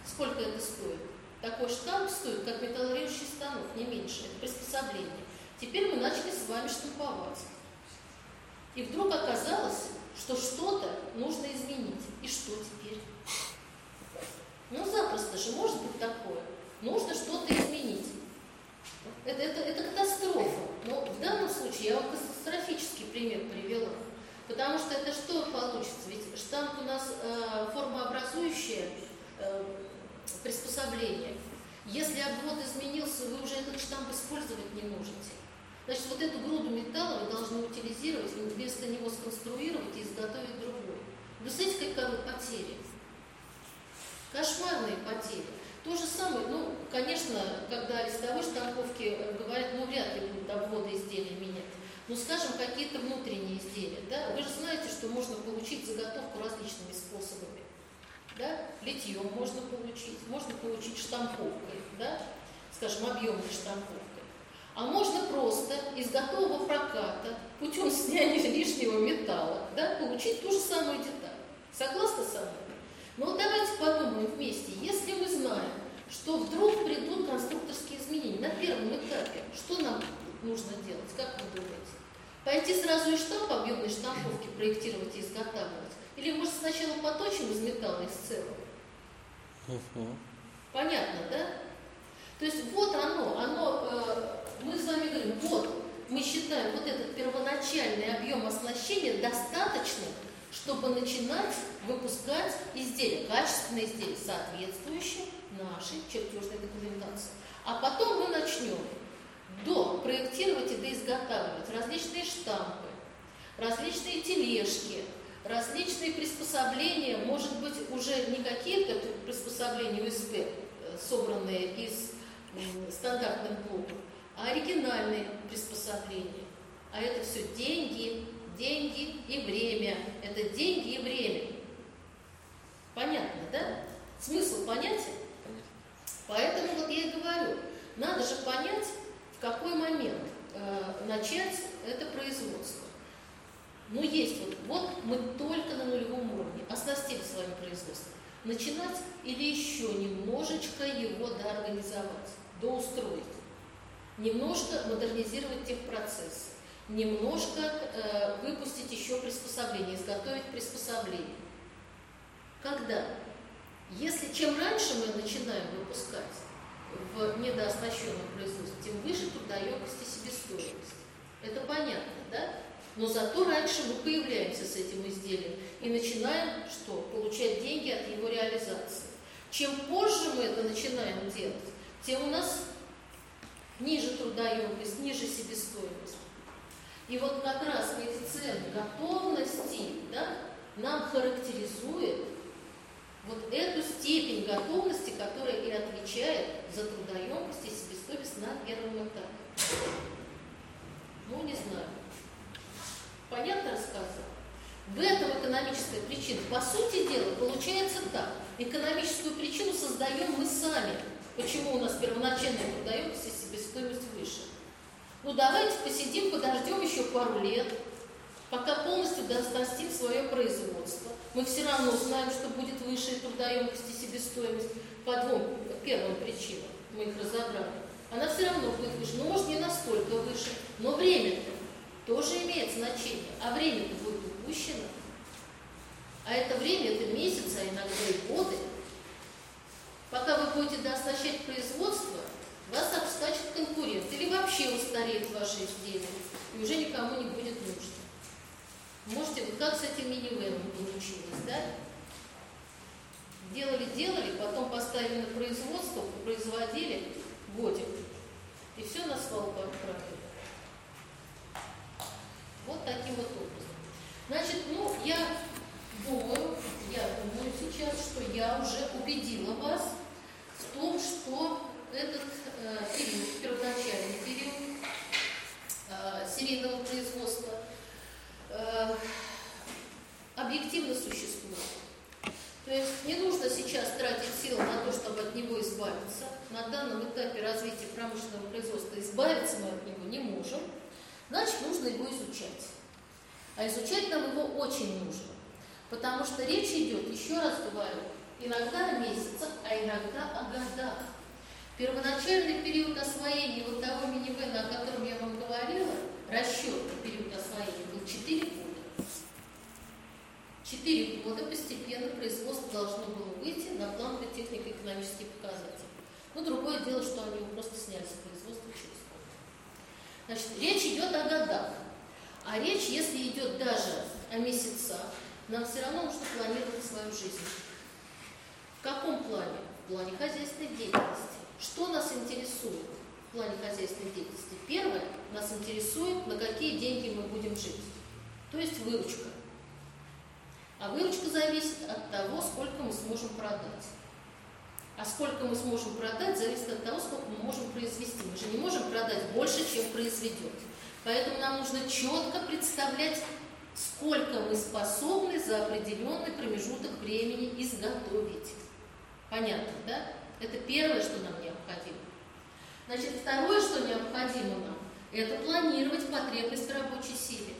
Сколько это стоит? Такой штамп стоит, как металлорежущий станок, не меньше. Это приспособление. Теперь мы начали с вами штамповать. И вдруг оказалось, что что-то нужно изменить. И что теперь? Ну, запросто же может быть такое. Нужно что-то изменить. Это катастрофа. Но в данном случае я вам катастрофический пример привела. Потому что это что получится? Ведь штамп у нас формообразующее приспособление. Если обвод изменился, вы уже этот штамп использовать не можете. Значит, вот эту груду металла вы должны утилизировать, вместо него сконструировать и изготовить другой. Представляете, какие потери? Кошмарные потери. То же самое, ну, конечно, когда о листовой штамповке говорят, ну, вряд ли будут обводы изделия менять. Ну, скажем, какие-то внутренние изделия, да? Вы же знаете, что можно получить заготовку различными способами. Да? Литьем можно получить штамповкой, да? Скажем, объемной штамповкой. А можно просто из готового проката путем снятия лишнего металла, да, получить ту же самую деталь. Согласны со мной? Но вот давайте подумаем вместе. Если мы знаем, что вдруг придут конструкторские изменения на первом этапе, что нам нужно делать? Как вы думаете? Пойти сразу и штамп объемной штамповки проектировать и изготавливать? Или, может, сначала поточим из металла, из целого? Понятно, да? То есть вот мы с вами говорим, вот, мы считаем вот этот первоначальный объем оснащения достаточным, чтобы начинать выпускать изделия, качественные изделия, соответствующие нашей чертежной документации. А потом мы начнем допроектировать и доизготавливать различные штампы, различные тележки, различные приспособления, может быть, уже не какие-то приспособления УСП, собранные из стандартных блоков, а оригинальные приспособления. А это все деньги и время. Это деньги и время. Понятно, да? Смысл понятен? Поэтому вот я и говорю, надо же понять, в какой момент начать это производство. Ну, есть вот мы только на нулевом уровне, оснастили с вами производство. Начинать или еще немножечко его доорганизовать, доустроить, немножко модернизировать техпроцессы, немножко выпустить еще приспособление, изготовить приспособление. Когда? Если чем раньше мы начинаем выпускать в недооснащенном производстве, тем выше трудоемкость и себестоимость. Это понятно, да? Но зато раньше мы появляемся с этим изделием и начинаем что? Получать деньги от его реализации. Чем позже мы это начинаем делать, тем у нас ниже трудоемкость, ниже себестоимость. И вот как раз коэффициент готовности, да, нам характеризует вот эту степень готовности, которая и отвечает за трудоемкость и себестоимость на первом этапе. Ну, не знаю. Понятно рассказал? В этом экономическая причина. По сути дела, получается так. Экономическую причину создаем мы сами. Почему у нас первоначальная трудоемкость и себестоимость выше? Ну, давайте посидим, подождем еще пару лет, пока полностью достастим свое производство. Мы все равно знаем, что будет выше трудоемкость и себестоимость по двум первым причинам. Мы их разобрали. Она все равно будет выше. Ну, может, не настолько выше, но время-то тоже имеет значение. А время-то будет упущено. А это время, это месяцы, а иногда и годы. Пока вы будете дооснащать производство, вас обскачет конкурент. Или вообще устареет ваше изделие, и уже никому не будет нужно. Можете, вот как с этим минивеном получилось, да? Делали, потом поставили на производство, производили годик. И все на свалку отправили. Вот таким вот образом. Значит, ну, я думаю сейчас, что я уже убедила вас в том, что этот период, первоначальный период серийного производства объективно существует. То есть не нужно сейчас тратить силы на то, чтобы от него избавиться. На данном этапе развития промышленного производства избавиться мы от него не можем. Значит, нужно его изучать. А изучать нам его очень нужно. Потому что речь идет, еще раз говорю, Иногда о месяцах, а иногда о годах. Первоначальный период освоения вот того минивэна, о котором я вам говорила, расчетный период освоения был 4 года. 4 года постепенно производство должно было выйти на плановые технико-экономические показатели. Но другое дело, что они его просто сняли с производства через год. Значит, речь идет о годах. А речь, если идет даже о месяцах, нам все равно нужно планировать свою жизнь. В каком плане? В плане хозяйственной деятельности. Что нас интересует в плане хозяйственной деятельности? Первое, нас интересует, на какие деньги мы будем жить. То есть выручка. А выручка зависит от того, сколько мы сможем продать. А сколько мы сможем продать, зависит от того, сколько мы можем произвести. Мы же не можем продать больше, чем произведем. Поэтому нам нужно четко представлять, сколько мы способны за определенный промежуток времени изготовить. Понятно, да? Это первое, что нам необходимо. Значит, второе, что необходимо нам, это планировать потребность в рабочей силе.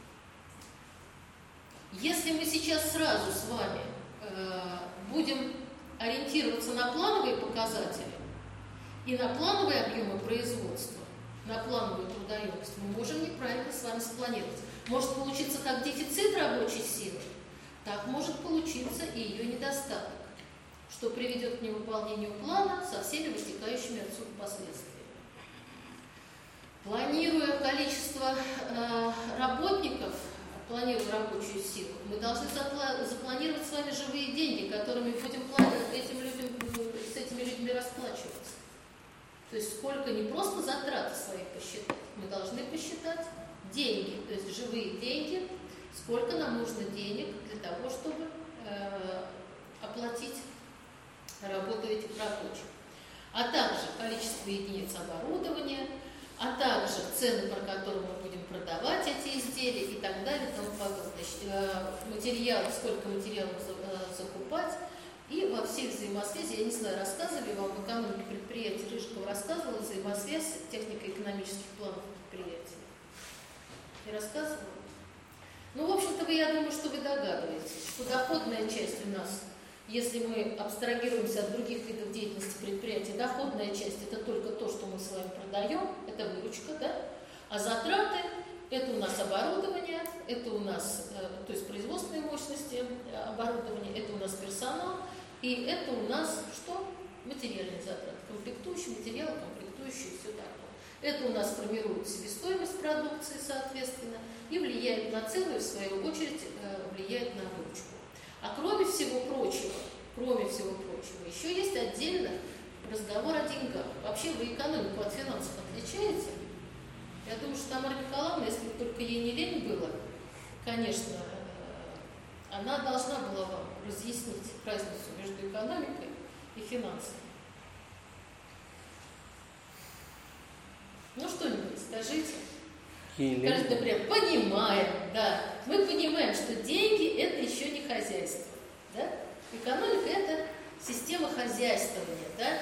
Если мы сейчас сразу с вами будем ориентироваться на плановые показатели и на плановые объемы производства, на плановую трудоемкость, мы можем неправильно с вами спланировать. Может получиться как дефицит рабочей силы, так может получиться и ее недостаток, что приведет к невыполнению плана со всеми вытекающими отсюда последствиями. Планируя количество работников, планируя рабочую силу, мы должны запланировать с вами живые деньги, которыми будем с этими людьми расплачиваться. То есть сколько не просто затраты свои посчитать, мы должны посчитать деньги, то есть живые деньги, сколько нам нужно денег для того, чтобы оплатить работу этих рабочих, а также количество единиц оборудования, а также цены, по которым мы будем продавать эти изделия и так далее, и тому подобное. Материалы, сколько материалов закупать. И во всей взаимосвязи, я не знаю, рассказывали вам в экономике предприятий, Рыжикова рассказывала взаимосвязь технико-экономических планов предприятий. Не рассказывала? Ну, в общем-то, я думаю, что вы догадываетесь, что доходная часть у нас, если мы абстрагируемся от других видов деятельности предприятия, доходная часть – это только то, что мы с вами продаем, это выручка, да? А затраты – это у нас оборудование, это у нас, то есть производственные мощности оборудования, это у нас персонал, и это у нас что? Материальные затраты, комплектующие материалы, комплектующие, все такое. Это у нас формирует себестоимость продукции, соответственно, и влияет на цену, и в свою очередь влияет на выручку. А кроме всего прочего, еще есть отдельно разговор о деньгах. Вообще вы экономику от финансов отличаете? Я думаю, что Тамара Николаевна, если только ей не лень было, конечно, она должна была вам разъяснить разницу между экономикой и финансами. Ну что-нибудь скажите. Скажите, например, понимаем, да. Мы понимаем, что деньги – это еще не хозяйство. Да? Экономика – это система хозяйствования, да?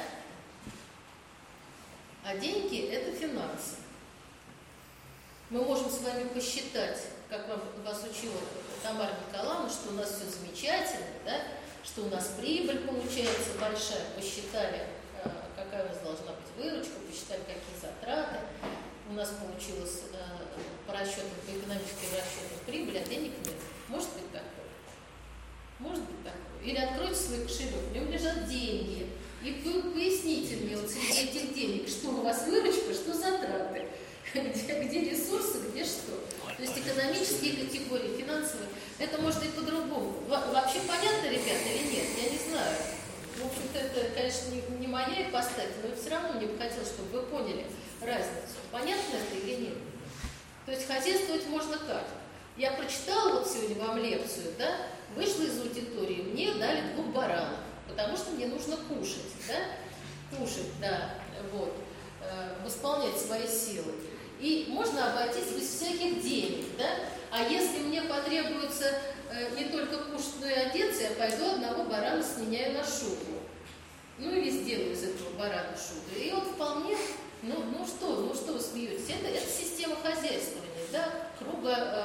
А деньги – это финансы. Мы можем с вами посчитать, как вас учила Тамара Николаевна, что у нас все замечательно, да? Что у нас прибыль получается большая, посчитали, какая у нас должна быть выручка, посчитали, какие затраты. У нас получилось по расчетам, по экономическим расчетам прибыль, а денег нет. Может быть такое? Может быть такое? Или откройте свой кошелек, в нем лежат деньги, и вы поясните мне вот среди этих денег, что у вас выручка, что затраты, где ресурсы, где что. То есть экономические категории, финансовые, это может быть по-другому. Вообще понятно, ребята, или нет? Я не знаю. В общем-то, это, конечно, не моя ипостась, но все равно мне бы хотелось, чтобы вы поняли разницу. Понятно это или нет? То есть хозяйствовать можно как? Я прочитала вот сегодня вам лекцию, да, вышла из аудитории, мне дали 2 баранов, потому что мне нужно кушать, да, вот, восполнять свои силы. И можно обойтись без всяких денег, да, а если мне потребуется не только кушать, но и одеться, я пойду 1 барана сменяю на шубу. Ну или сделаю из этого барана шубу. И вот вполне, ну что вы смеетесь? Это система хозяйствования, да,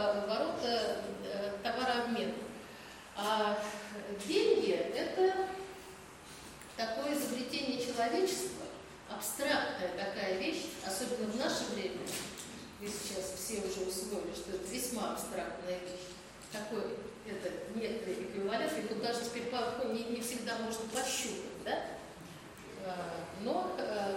круговорота товарообмена. А деньги – это человечества, абстрактная такая вещь, особенно в наше время, вы сейчас все уже усвоили, что это весьма абстрактная вещь, такой это некоторый эквивалент, и тут даже теперь не всегда можно пощупать, да? Но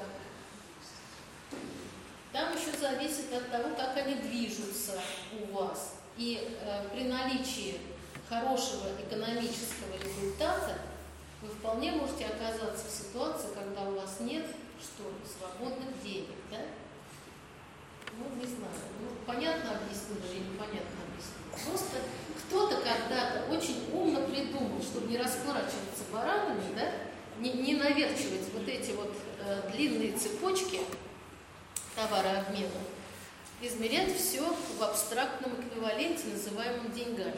там еще зависит от того, как они движутся у вас. И при наличии хорошего экономического результата вы вполне можете оказаться в ситуации, когда у вас нет, что ли, свободных денег, да? Ну, не знаю, понятно объяснила или непонятно объяснила. Просто кто-то когда-то очень умно придумал, чтобы не расплачиваться баранами, да, не наверчивать вот эти вот длинные цепочки товарообмена, измерять все в абстрактном эквиваленте, называемом деньгами.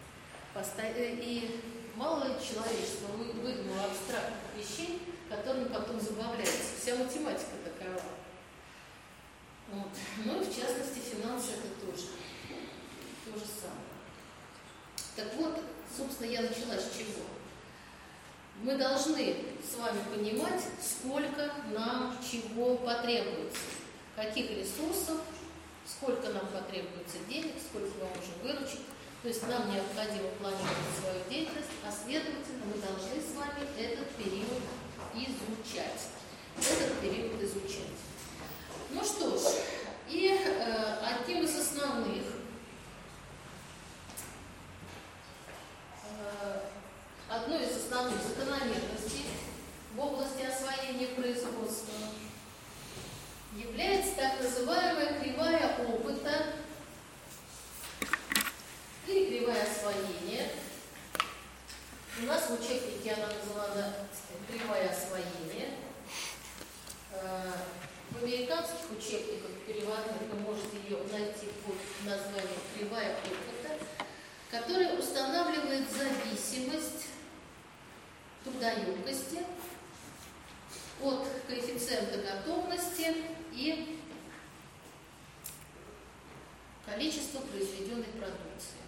И мало ли человечество выдумало абстрактных вещей, которыми потом забавляется. Вся математика такова. Вот. Ну и в частности финансы это тоже. То же самое. Так вот, собственно, я начала с чего? Мы должны с вами понимать, сколько нам чего потребуется, каких ресурсов, сколько нам потребуется денег, сколько мы можем выручить. То есть нам необходимо планировать свою деятельность, а следовательно мы должны с вами этот период изучать. Ну что ж, и одним из основных одной из основных закономерностей в области освоения производства является так называемая кривая опыта или кривая освоения. У нас в учебнике она названа кривая освоения. В американских учебниках переводных вы можете ее найти под названием кривая опыта, которая устанавливает зависимость трудоемкости от коэффициента готовности и количества произведенной продукции.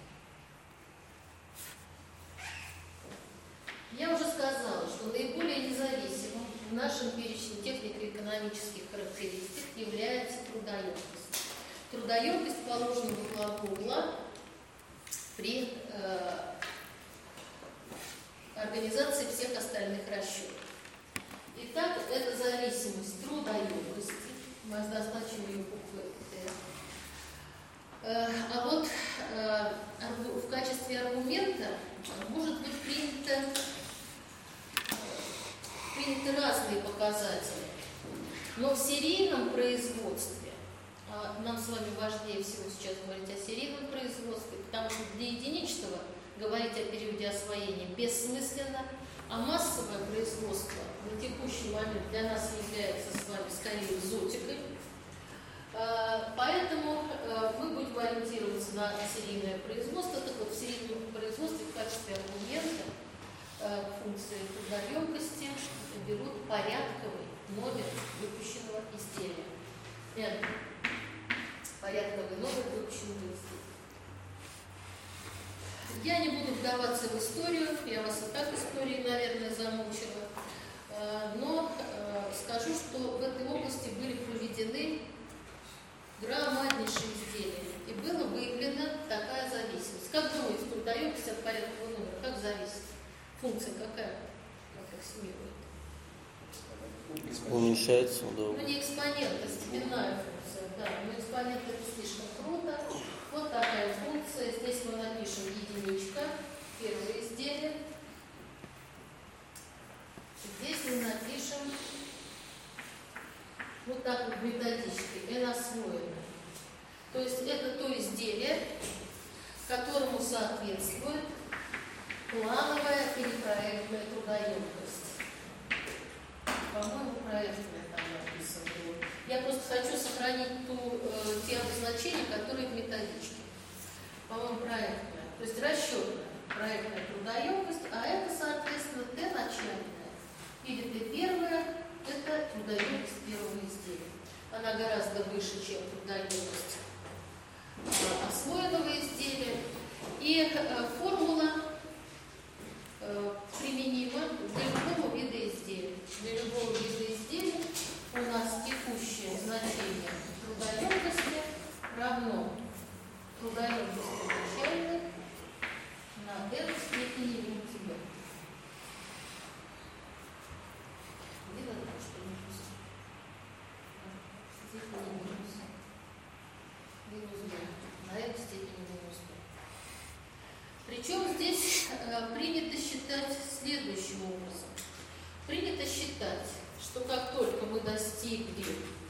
Я уже сказала, что наиболее независимым в нашем перечне технико-экономических характеристик является трудоемкость. Трудоемкость положена в главу угла при организации всех остальных расчетов. Итак, это зависимость трудоемкости. Мы обозначим ее буквой Т. А вот в качестве аргумента может быть приняты разные показатели. Но в серийном производстве, нам с вами важнее всего сейчас говорить о серийном производстве, потому что для единичного говорить о периоде освоения бессмысленно, а массовое производство на текущий момент для нас является с вами скорее экзотикой. Поэтому мы будем ориентироваться на серийное производство. Так вот, в серийном производстве в качестве аргумента функции трудоемкости берут порядковый номер выпущенного изделия. N. Порядковый номер выпущенного изделия. Я не буду вдаваться в историю, я вас и так историей, наверное, замучила, но скажу, что в этой области были проведены громаднейшие изделия, и было выявлена такая зависимость. Как думаете, трудоемкость от порядкового номера, как зависит? Функция какая аппроксимирует? Уменьшается, да. Ну, не экспонент, а степенная функция, да, но экспонент это слишком круто. Вот такая функция. Здесь мы напишем единичка, первое изделие. Здесь мы напишем вот так вот методичкой, n освоенное. То есть это то изделие, которому соответствует плановая или проектная трудоемкость. По-моему, проектная там написано было. Я просто хочу сохранить те обозначения, которые в методичке. По-моему, проектная. То есть расчетная проектная трудоемкость, а это, соответственно, Т начальная. Или Т первая, это трудоемкость первого изделия. Она гораздо выше, чем трудоемкость освоенного изделия. И формула применима для любого вида изделия. Для любого вида изделия Причем здесь принято считать следующим образом. Принято считать, что как только мы достигли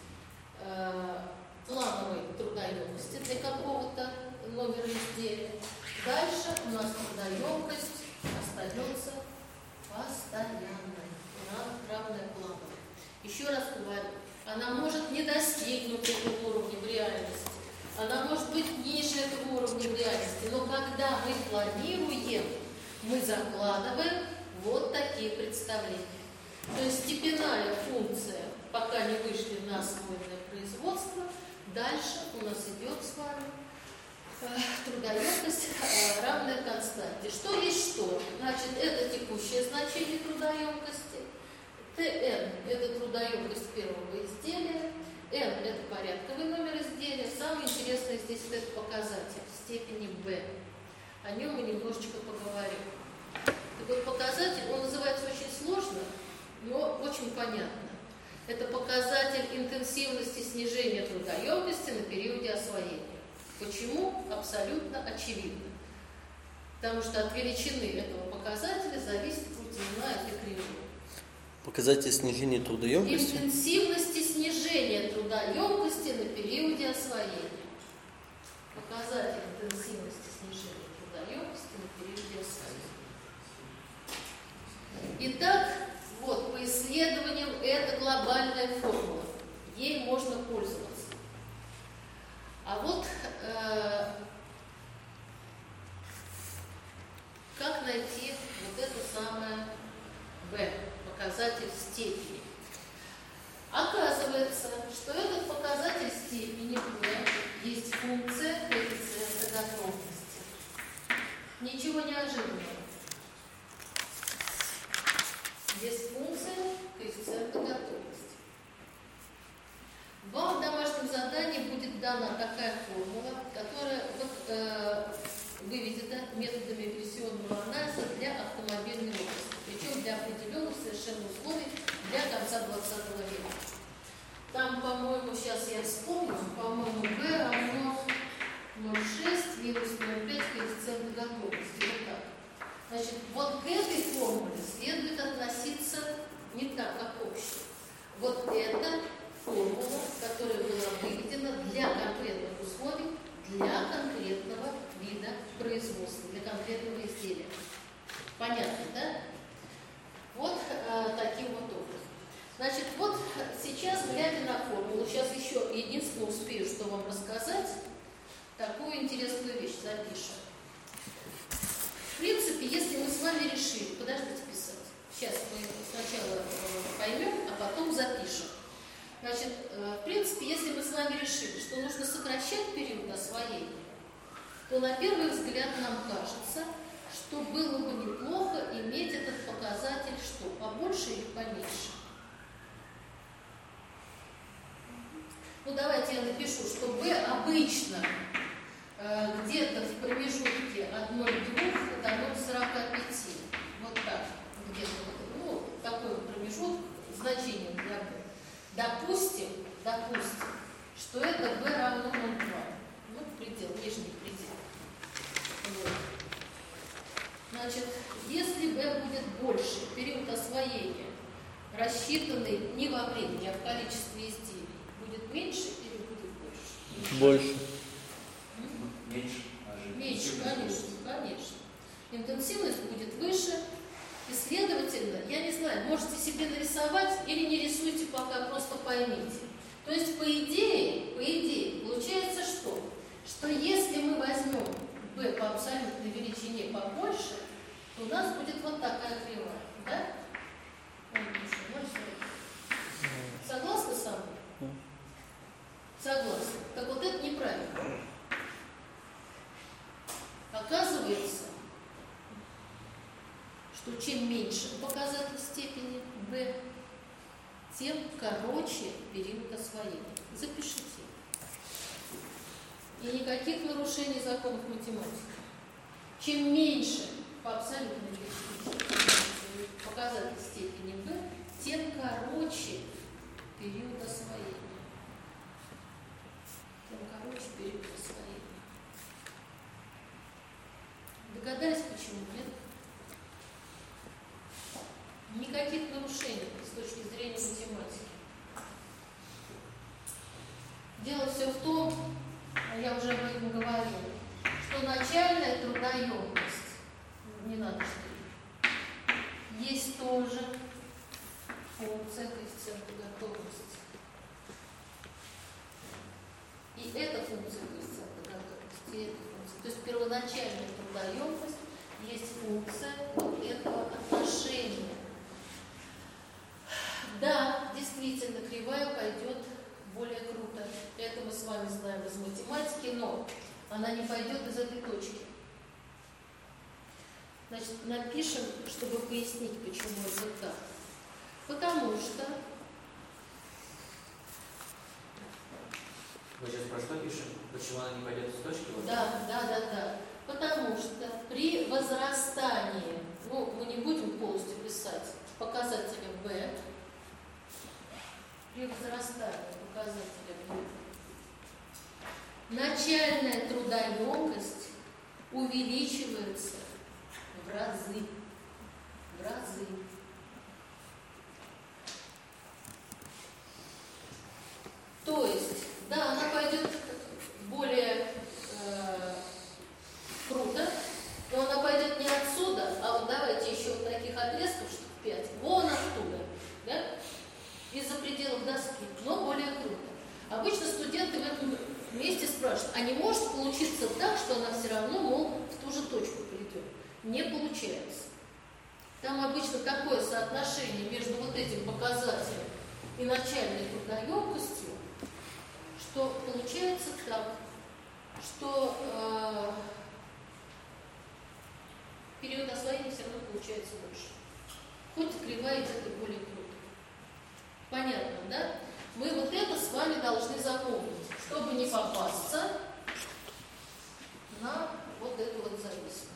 плановой трудоемкости для какого-то номера изделия, дальше у нас трудоемкость остается постоянной, равная плановой. Еще раз говорю, она может не достигнуть этого уровня в реальности, она может быть ниже этого уровня в реальности, но когда мы планируем, мы закладываем вот такие представления. То есть степенная функция, пока не вышли на освоенное производство, дальше у нас идет с вами трудоемкость, равная константе. Что есть что? Значит, это текущее значение трудоемкости, ТН – это трудоемкость первого изделия, N – это порядковый номер изделия. Самое интересное здесь – это показатель степени B. О нем мы немножечко поговорим. Так вот, показатель, он называется очень сложно, но очень понятно. Это показатель интенсивности снижения трудоемкости на периоде освоения. Почему? Абсолютно очевидно. Потому что от величины этого показателя зависит крутизна этой кривой. Показатель снижения трудоемкости? Интенсивности снижения трудоемкости на периоде освоения. Показатель интенсивности снижения трудоемкости на периоде освоения. Итак, вот по исследованиям это глобальная формула. Ей можно пользоваться. А вот как найти вот это самое B, показатель степени? Оказывается, что этот показатель степени B есть функция коэффициента готовности. Ничего неожиданного. Есть функция коэффициента готовности. Вам в домашнем задании будет дана такая формула, которая выведена методами регрессионного анализа для автомобильной области, причем для определенных совершенно условий для конца 20 века. Там, по-моему, сейчас я вспомню, по-моему, B равно 0,6 минус 0,5 коэффициента готовности. Вот так. Значит, вот к этой формуле следует относиться не так, как общая. Вот это формула, которая была выведена для конкретных условий, для конкретного вида производства, для конкретного изделия. Понятно, да? Вот таким вот образом. Значит, вот сейчас, глядя на формулу, сейчас еще единственное успею, что вам рассказать, такую интересную вещь запишем. В принципе, если мы с вами решили, подождите писать, сейчас мы сначала поймем, а потом запишем. Значит, в принципе, если мы с вами решили, что нужно сокращать период освоения, то на первый взгляд нам кажется, что было бы неплохо иметь этот показатель что, побольше или поменьше? Ну, давайте я напишу, что B обычно где-то в промежутке от 0,2 до 0,45. Вот так. Где-то, ну, такой вот промежуток, значение для B. Допустим, что это B равно 0,2. Ну, предел, нижний предел. Вот. Значит, если B будет больше, период освоения, рассчитанный не во времени, а в количестве изделий, будет меньше или будет больше? Больше. Меньше, конечно. Интенсивность будет выше. И, следовательно, я не знаю, можете себе нарисовать или не рисуйте пока, просто поймите. То есть, по идее, получается что? Что если мы возьмем B по абсолютной величине побольше, то у нас будет вот такая кривая. Да? Согласны со мной? Согласны. Так вот это неправильно. Оказывается, что чем меньше показатель степени B, тем короче период освоения. Запишите. И никаких нарушений законов математики. Чем меньше по абсолютной величине показатель степени B, тем короче период освоения. Догадались, почему нет? Никаких нарушений с точки зрения математики. Дело все в том, я уже об этом говорила, что начальная трудоемкость, не надо что есть тоже функция коэффициента готовности. И эта функция коэффициента готовности, и эта функция. То есть первоначальная трудоемкость есть функция вот этого отношения. Да, действительно, кривая пойдет более круто. Это мы с вами знаем из математики, но она не пойдет из этой точки. Значит, напишем, чтобы пояснить, почему это так. Потому что... Мы сейчас про что пишем? Почему она не пойдет с точки? Да. Потому что при возрастании, мы не будем полностью писать показателя b, при возрастании показателя b, начальная трудоемкость увеличивается в разы. То есть, да, она пойдет более круто, но она пойдет не отсюда, а вот давайте еще вот таких отрезков, штук 5, вон оттуда, да, из-за пределов доски, но более круто. Обычно студенты в этом месте спрашивают, а не может получиться так, что она все равно, мол, в ту же точку придет? Не получается. Там обычно такое соотношение между вот этим показателем и начальной трудоемкостью, что получается так, что период освоения все равно получается больше. Хоть кривая идет и более круто. Понятно, да? Мы вот это с вами должны запомнить, чтобы не попасться на вот эту вот зависимость.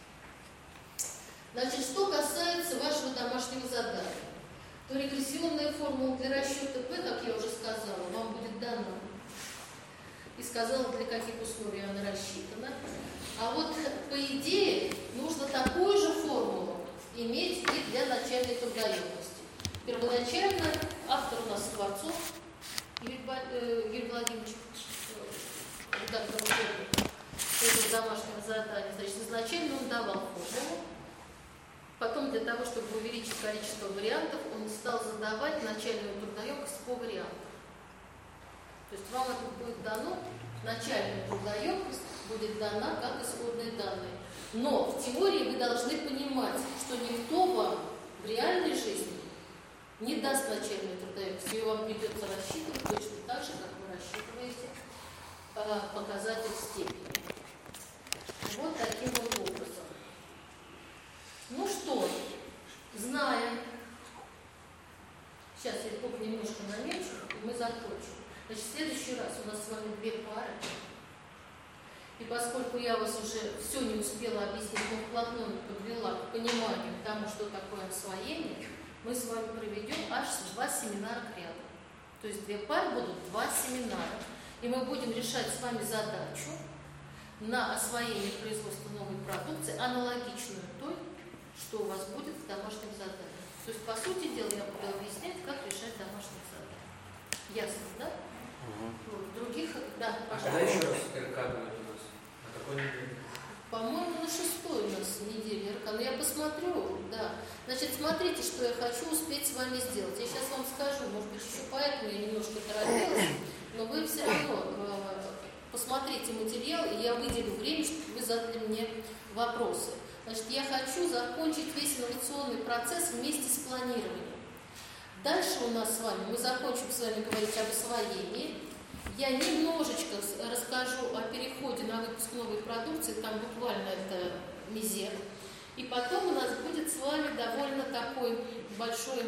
Значит, что касается вашего домашнего задания, то регрессионная формула для расчета P, как я уже сказала, вам будет дана. И сказала, для каких условий она рассчитана. А вот, по идее, нужно такую же формулу иметь и для начальной трудоемкости. Первоначально автор у нас Скворцов Юрий Владимирович, редактор этого домашнего задания. Значит, изначально он давал формулу. Потом для того, чтобы увеличить количество вариантов, он стал задавать начальную трудоемкость по вариантам. То есть вам это будет дано, начальная трудоемкость будет дана как исходные данные. Но в теории вы должны понимать, что никто вам в реальной жизни не даст начальную трудоемкость. Ее вам придется рассчитывать точно так же, как вы рассчитываете показатель степени. Вот таким вот образом. Ну что, зная, сейчас я только немножко намечу, и мы закончим. Значит, в следующий раз у нас с вами 2 пары. И поскольку я вас уже все не успела объяснить, но вплотную подвела к пониманию тому, что такое освоение, мы с вами проведем аж 2 семинара к ряду. То есть 2 пары будут 2 семинара. И мы будем решать с вами задачу на освоение производства новой продукции, аналогичную той, что у вас будет в домашнем задании. То есть, по сути дела, я буду объяснять, как решать домашнее задание. Ясно, да? Вот, других, да, А пожалуйста. когда еще раз РК будет у нас? На какой неделе? По-моему, на 6-й у нас неделе РК. Но я посмотрю, да. Значит, смотрите, что я хочу успеть с вами сделать. Я сейчас вам скажу, может быть, еще поэтому я немножко торопилась, но вы все равно посмотрите материал, и я выделю время, чтобы вы задали мне вопросы. Значит, я хочу закончить весь инновационный процесс вместе с планированием. Дальше у нас с вами, мы закончим с вами говорить об освоении. Я немножечко расскажу о переходе на выпуск новой продукции, там буквально это мизер. И потом у нас будет с вами довольно такой большой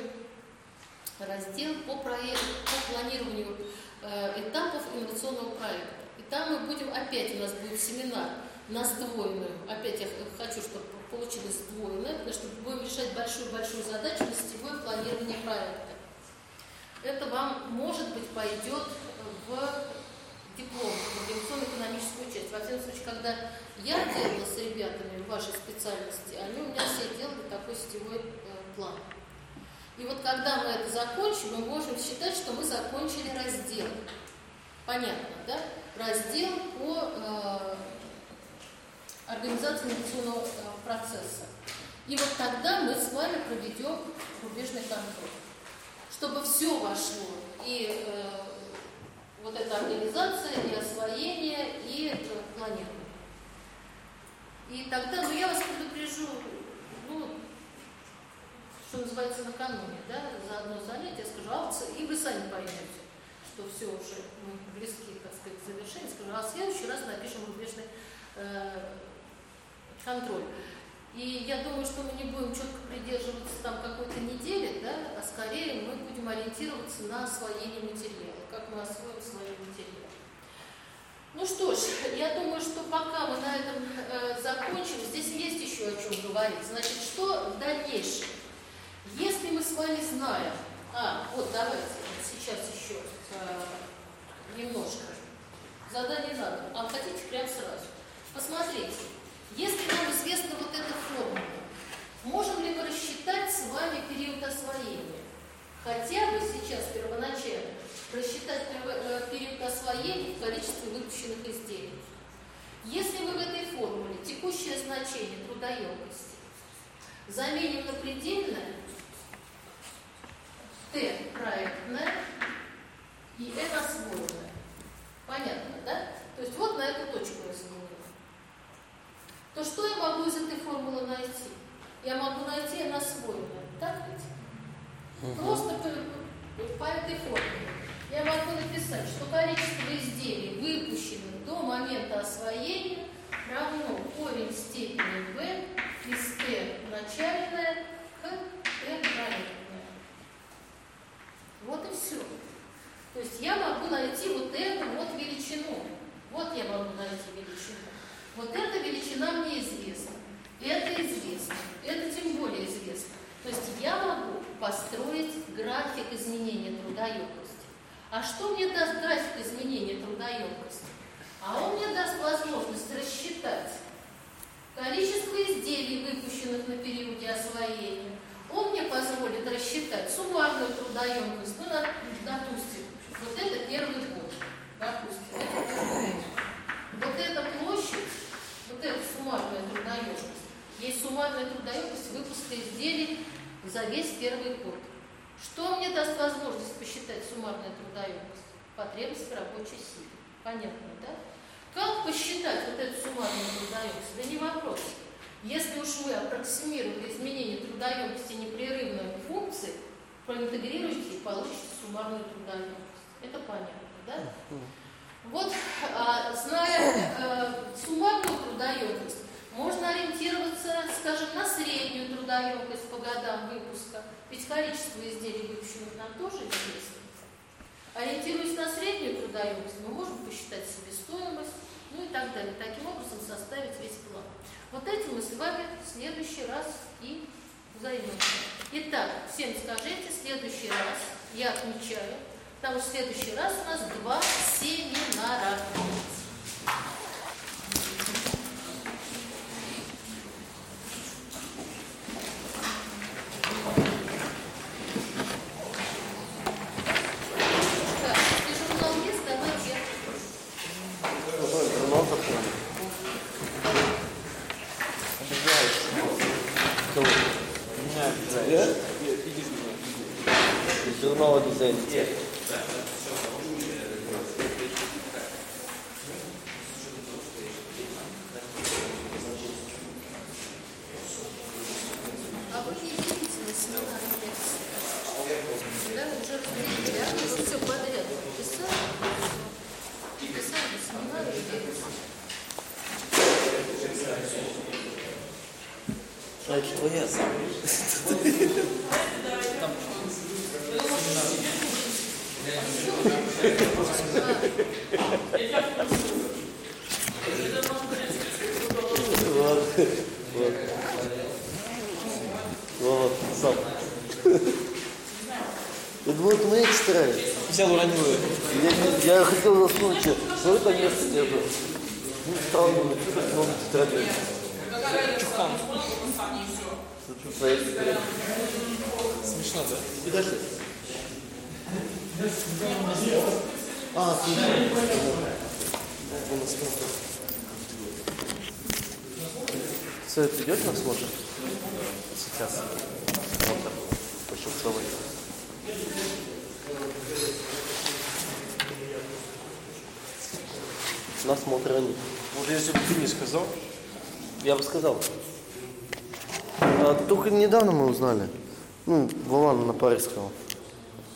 раздел по планированию этапов инновационного проекта. И там мы будем, опять у нас будет семинар на сдвоенную. Опять я хочу, чтобы получилось сдвоенное, потому что будем решать большую-большую задачу на сетевое планирование проекта. Это вам, может быть, пойдет в диплом в организационно-экономическую часть. Во всяком случае, когда я делала с ребятами в вашей специальности, они у меня все делали такой сетевой план. И вот когда мы это закончим, мы можем считать, что мы закончили раздел. Понятно, да? Раздел по организации инвестиционного процесса. И вот тогда мы с вами проведем рубежный контроль. Чтобы все вошло, и вот эта организация, и освоение, и планирование. И тогда, я вас предупрежу, что называется, накануне, да, за одно занятие, скажу, и вы сами поймете, что все уже близки, так сказать, к завершению, скажу, а в следующий раз напишем рубежный контроль. И я думаю, что мы не будем четко придерживаться там какой-то недели, да, а скорее мы будем ориентироваться на освоение материала, как мы освоим свои материалы. Ну что ж, я думаю, что пока мы на этом закончим, здесь есть еще о чем говорить. Значит, что в дальнейшем? Если мы с вами знаем, давайте сейчас еще немножко задание надо, а хотите прямо сразу. Посмотрите. Если нам известна вот эта формула, можем ли мы рассчитать с вами период освоения? Хотя бы сейчас первоначально рассчитать период освоения в количестве выпущенных изделий. Если мы в этой формуле текущее значение трудоемкости заменим на предельное, Т проектное и N освоенное. Понятно, да? То есть вот на эту точку я заменила. То что я могу из этой формулы найти? Я могу найти N освоенное. Так ведь? Просто по этой формуле я могу написать, что количество изделий, выпущенных до момента освоения, равно корень степени v из t начальное к t проектное. Вот и все. То есть я могу найти вот эту вот величину. Вот я могу найти величину. Вот эта величина мне известна. Это известно. Это тем более известно. То есть я могу построить график изменения трудоемкости. А что мне даст график изменения трудоемкости? А он мне даст возможность рассчитать количество изделий, выпущенных на периоде освоения. Он мне позволит рассчитать суммарную трудоемкость. Допустим, вот это первый год. Допустим, это первый год. Вот эта площадь, вот эта суммарная трудоемкость, есть суммарная трудоемкость выпуска изделий за весь первый год. Что мне даст возможность посчитать суммарную трудоемкость? Потребность в рабочей силе. Понятно, да? Как посчитать вот эту суммарную трудоемкость? Да не вопрос. Если уж вы аппроксимировали изменение трудоемкости непрерывной функции, проинтегрируйте и получите суммарную трудоемкость. Это понятно, да? Вот, зная суммарную трудоемкость, можно ориентироваться, скажем, на среднюю трудоемкость по годам выпуска, ведь количество изделий, выпущенных, нам тоже известно. Ориентируясь на среднюю трудоемкость, мы можем посчитать себестоимость, и так далее. Таким образом составить весь план. Вот этим мы с вами в следующий раз и займемся. Итак, всем скажите, в следующий раз я отмечаю, потому что в следующий раз у нас 2 семинара. Так, если журнал есть, давайте. Журнал такой. Меня обижает. Журнал обязательно. А вы не делите на семинары лекции. Да, уже разделили, а вы все подряд писали. Писали семинары и лекции. Так что я сам. Вот, сам. Я думаю, это мои старались. Взял, уронил ее. Я хотел заснуть, но это место где-то. Ну, странно, ну, что так много тетрадей? Чухан. Это твоя тетрадь. Смешно, да? И дальше. А, слушай. Свет идет на смотр? Сейчас. Смотр. Пошурцовый. На смотр они. Вот если бы ты не сказал, Я бы сказал. Только недавно мы узнали. Ну, Вована Напарского.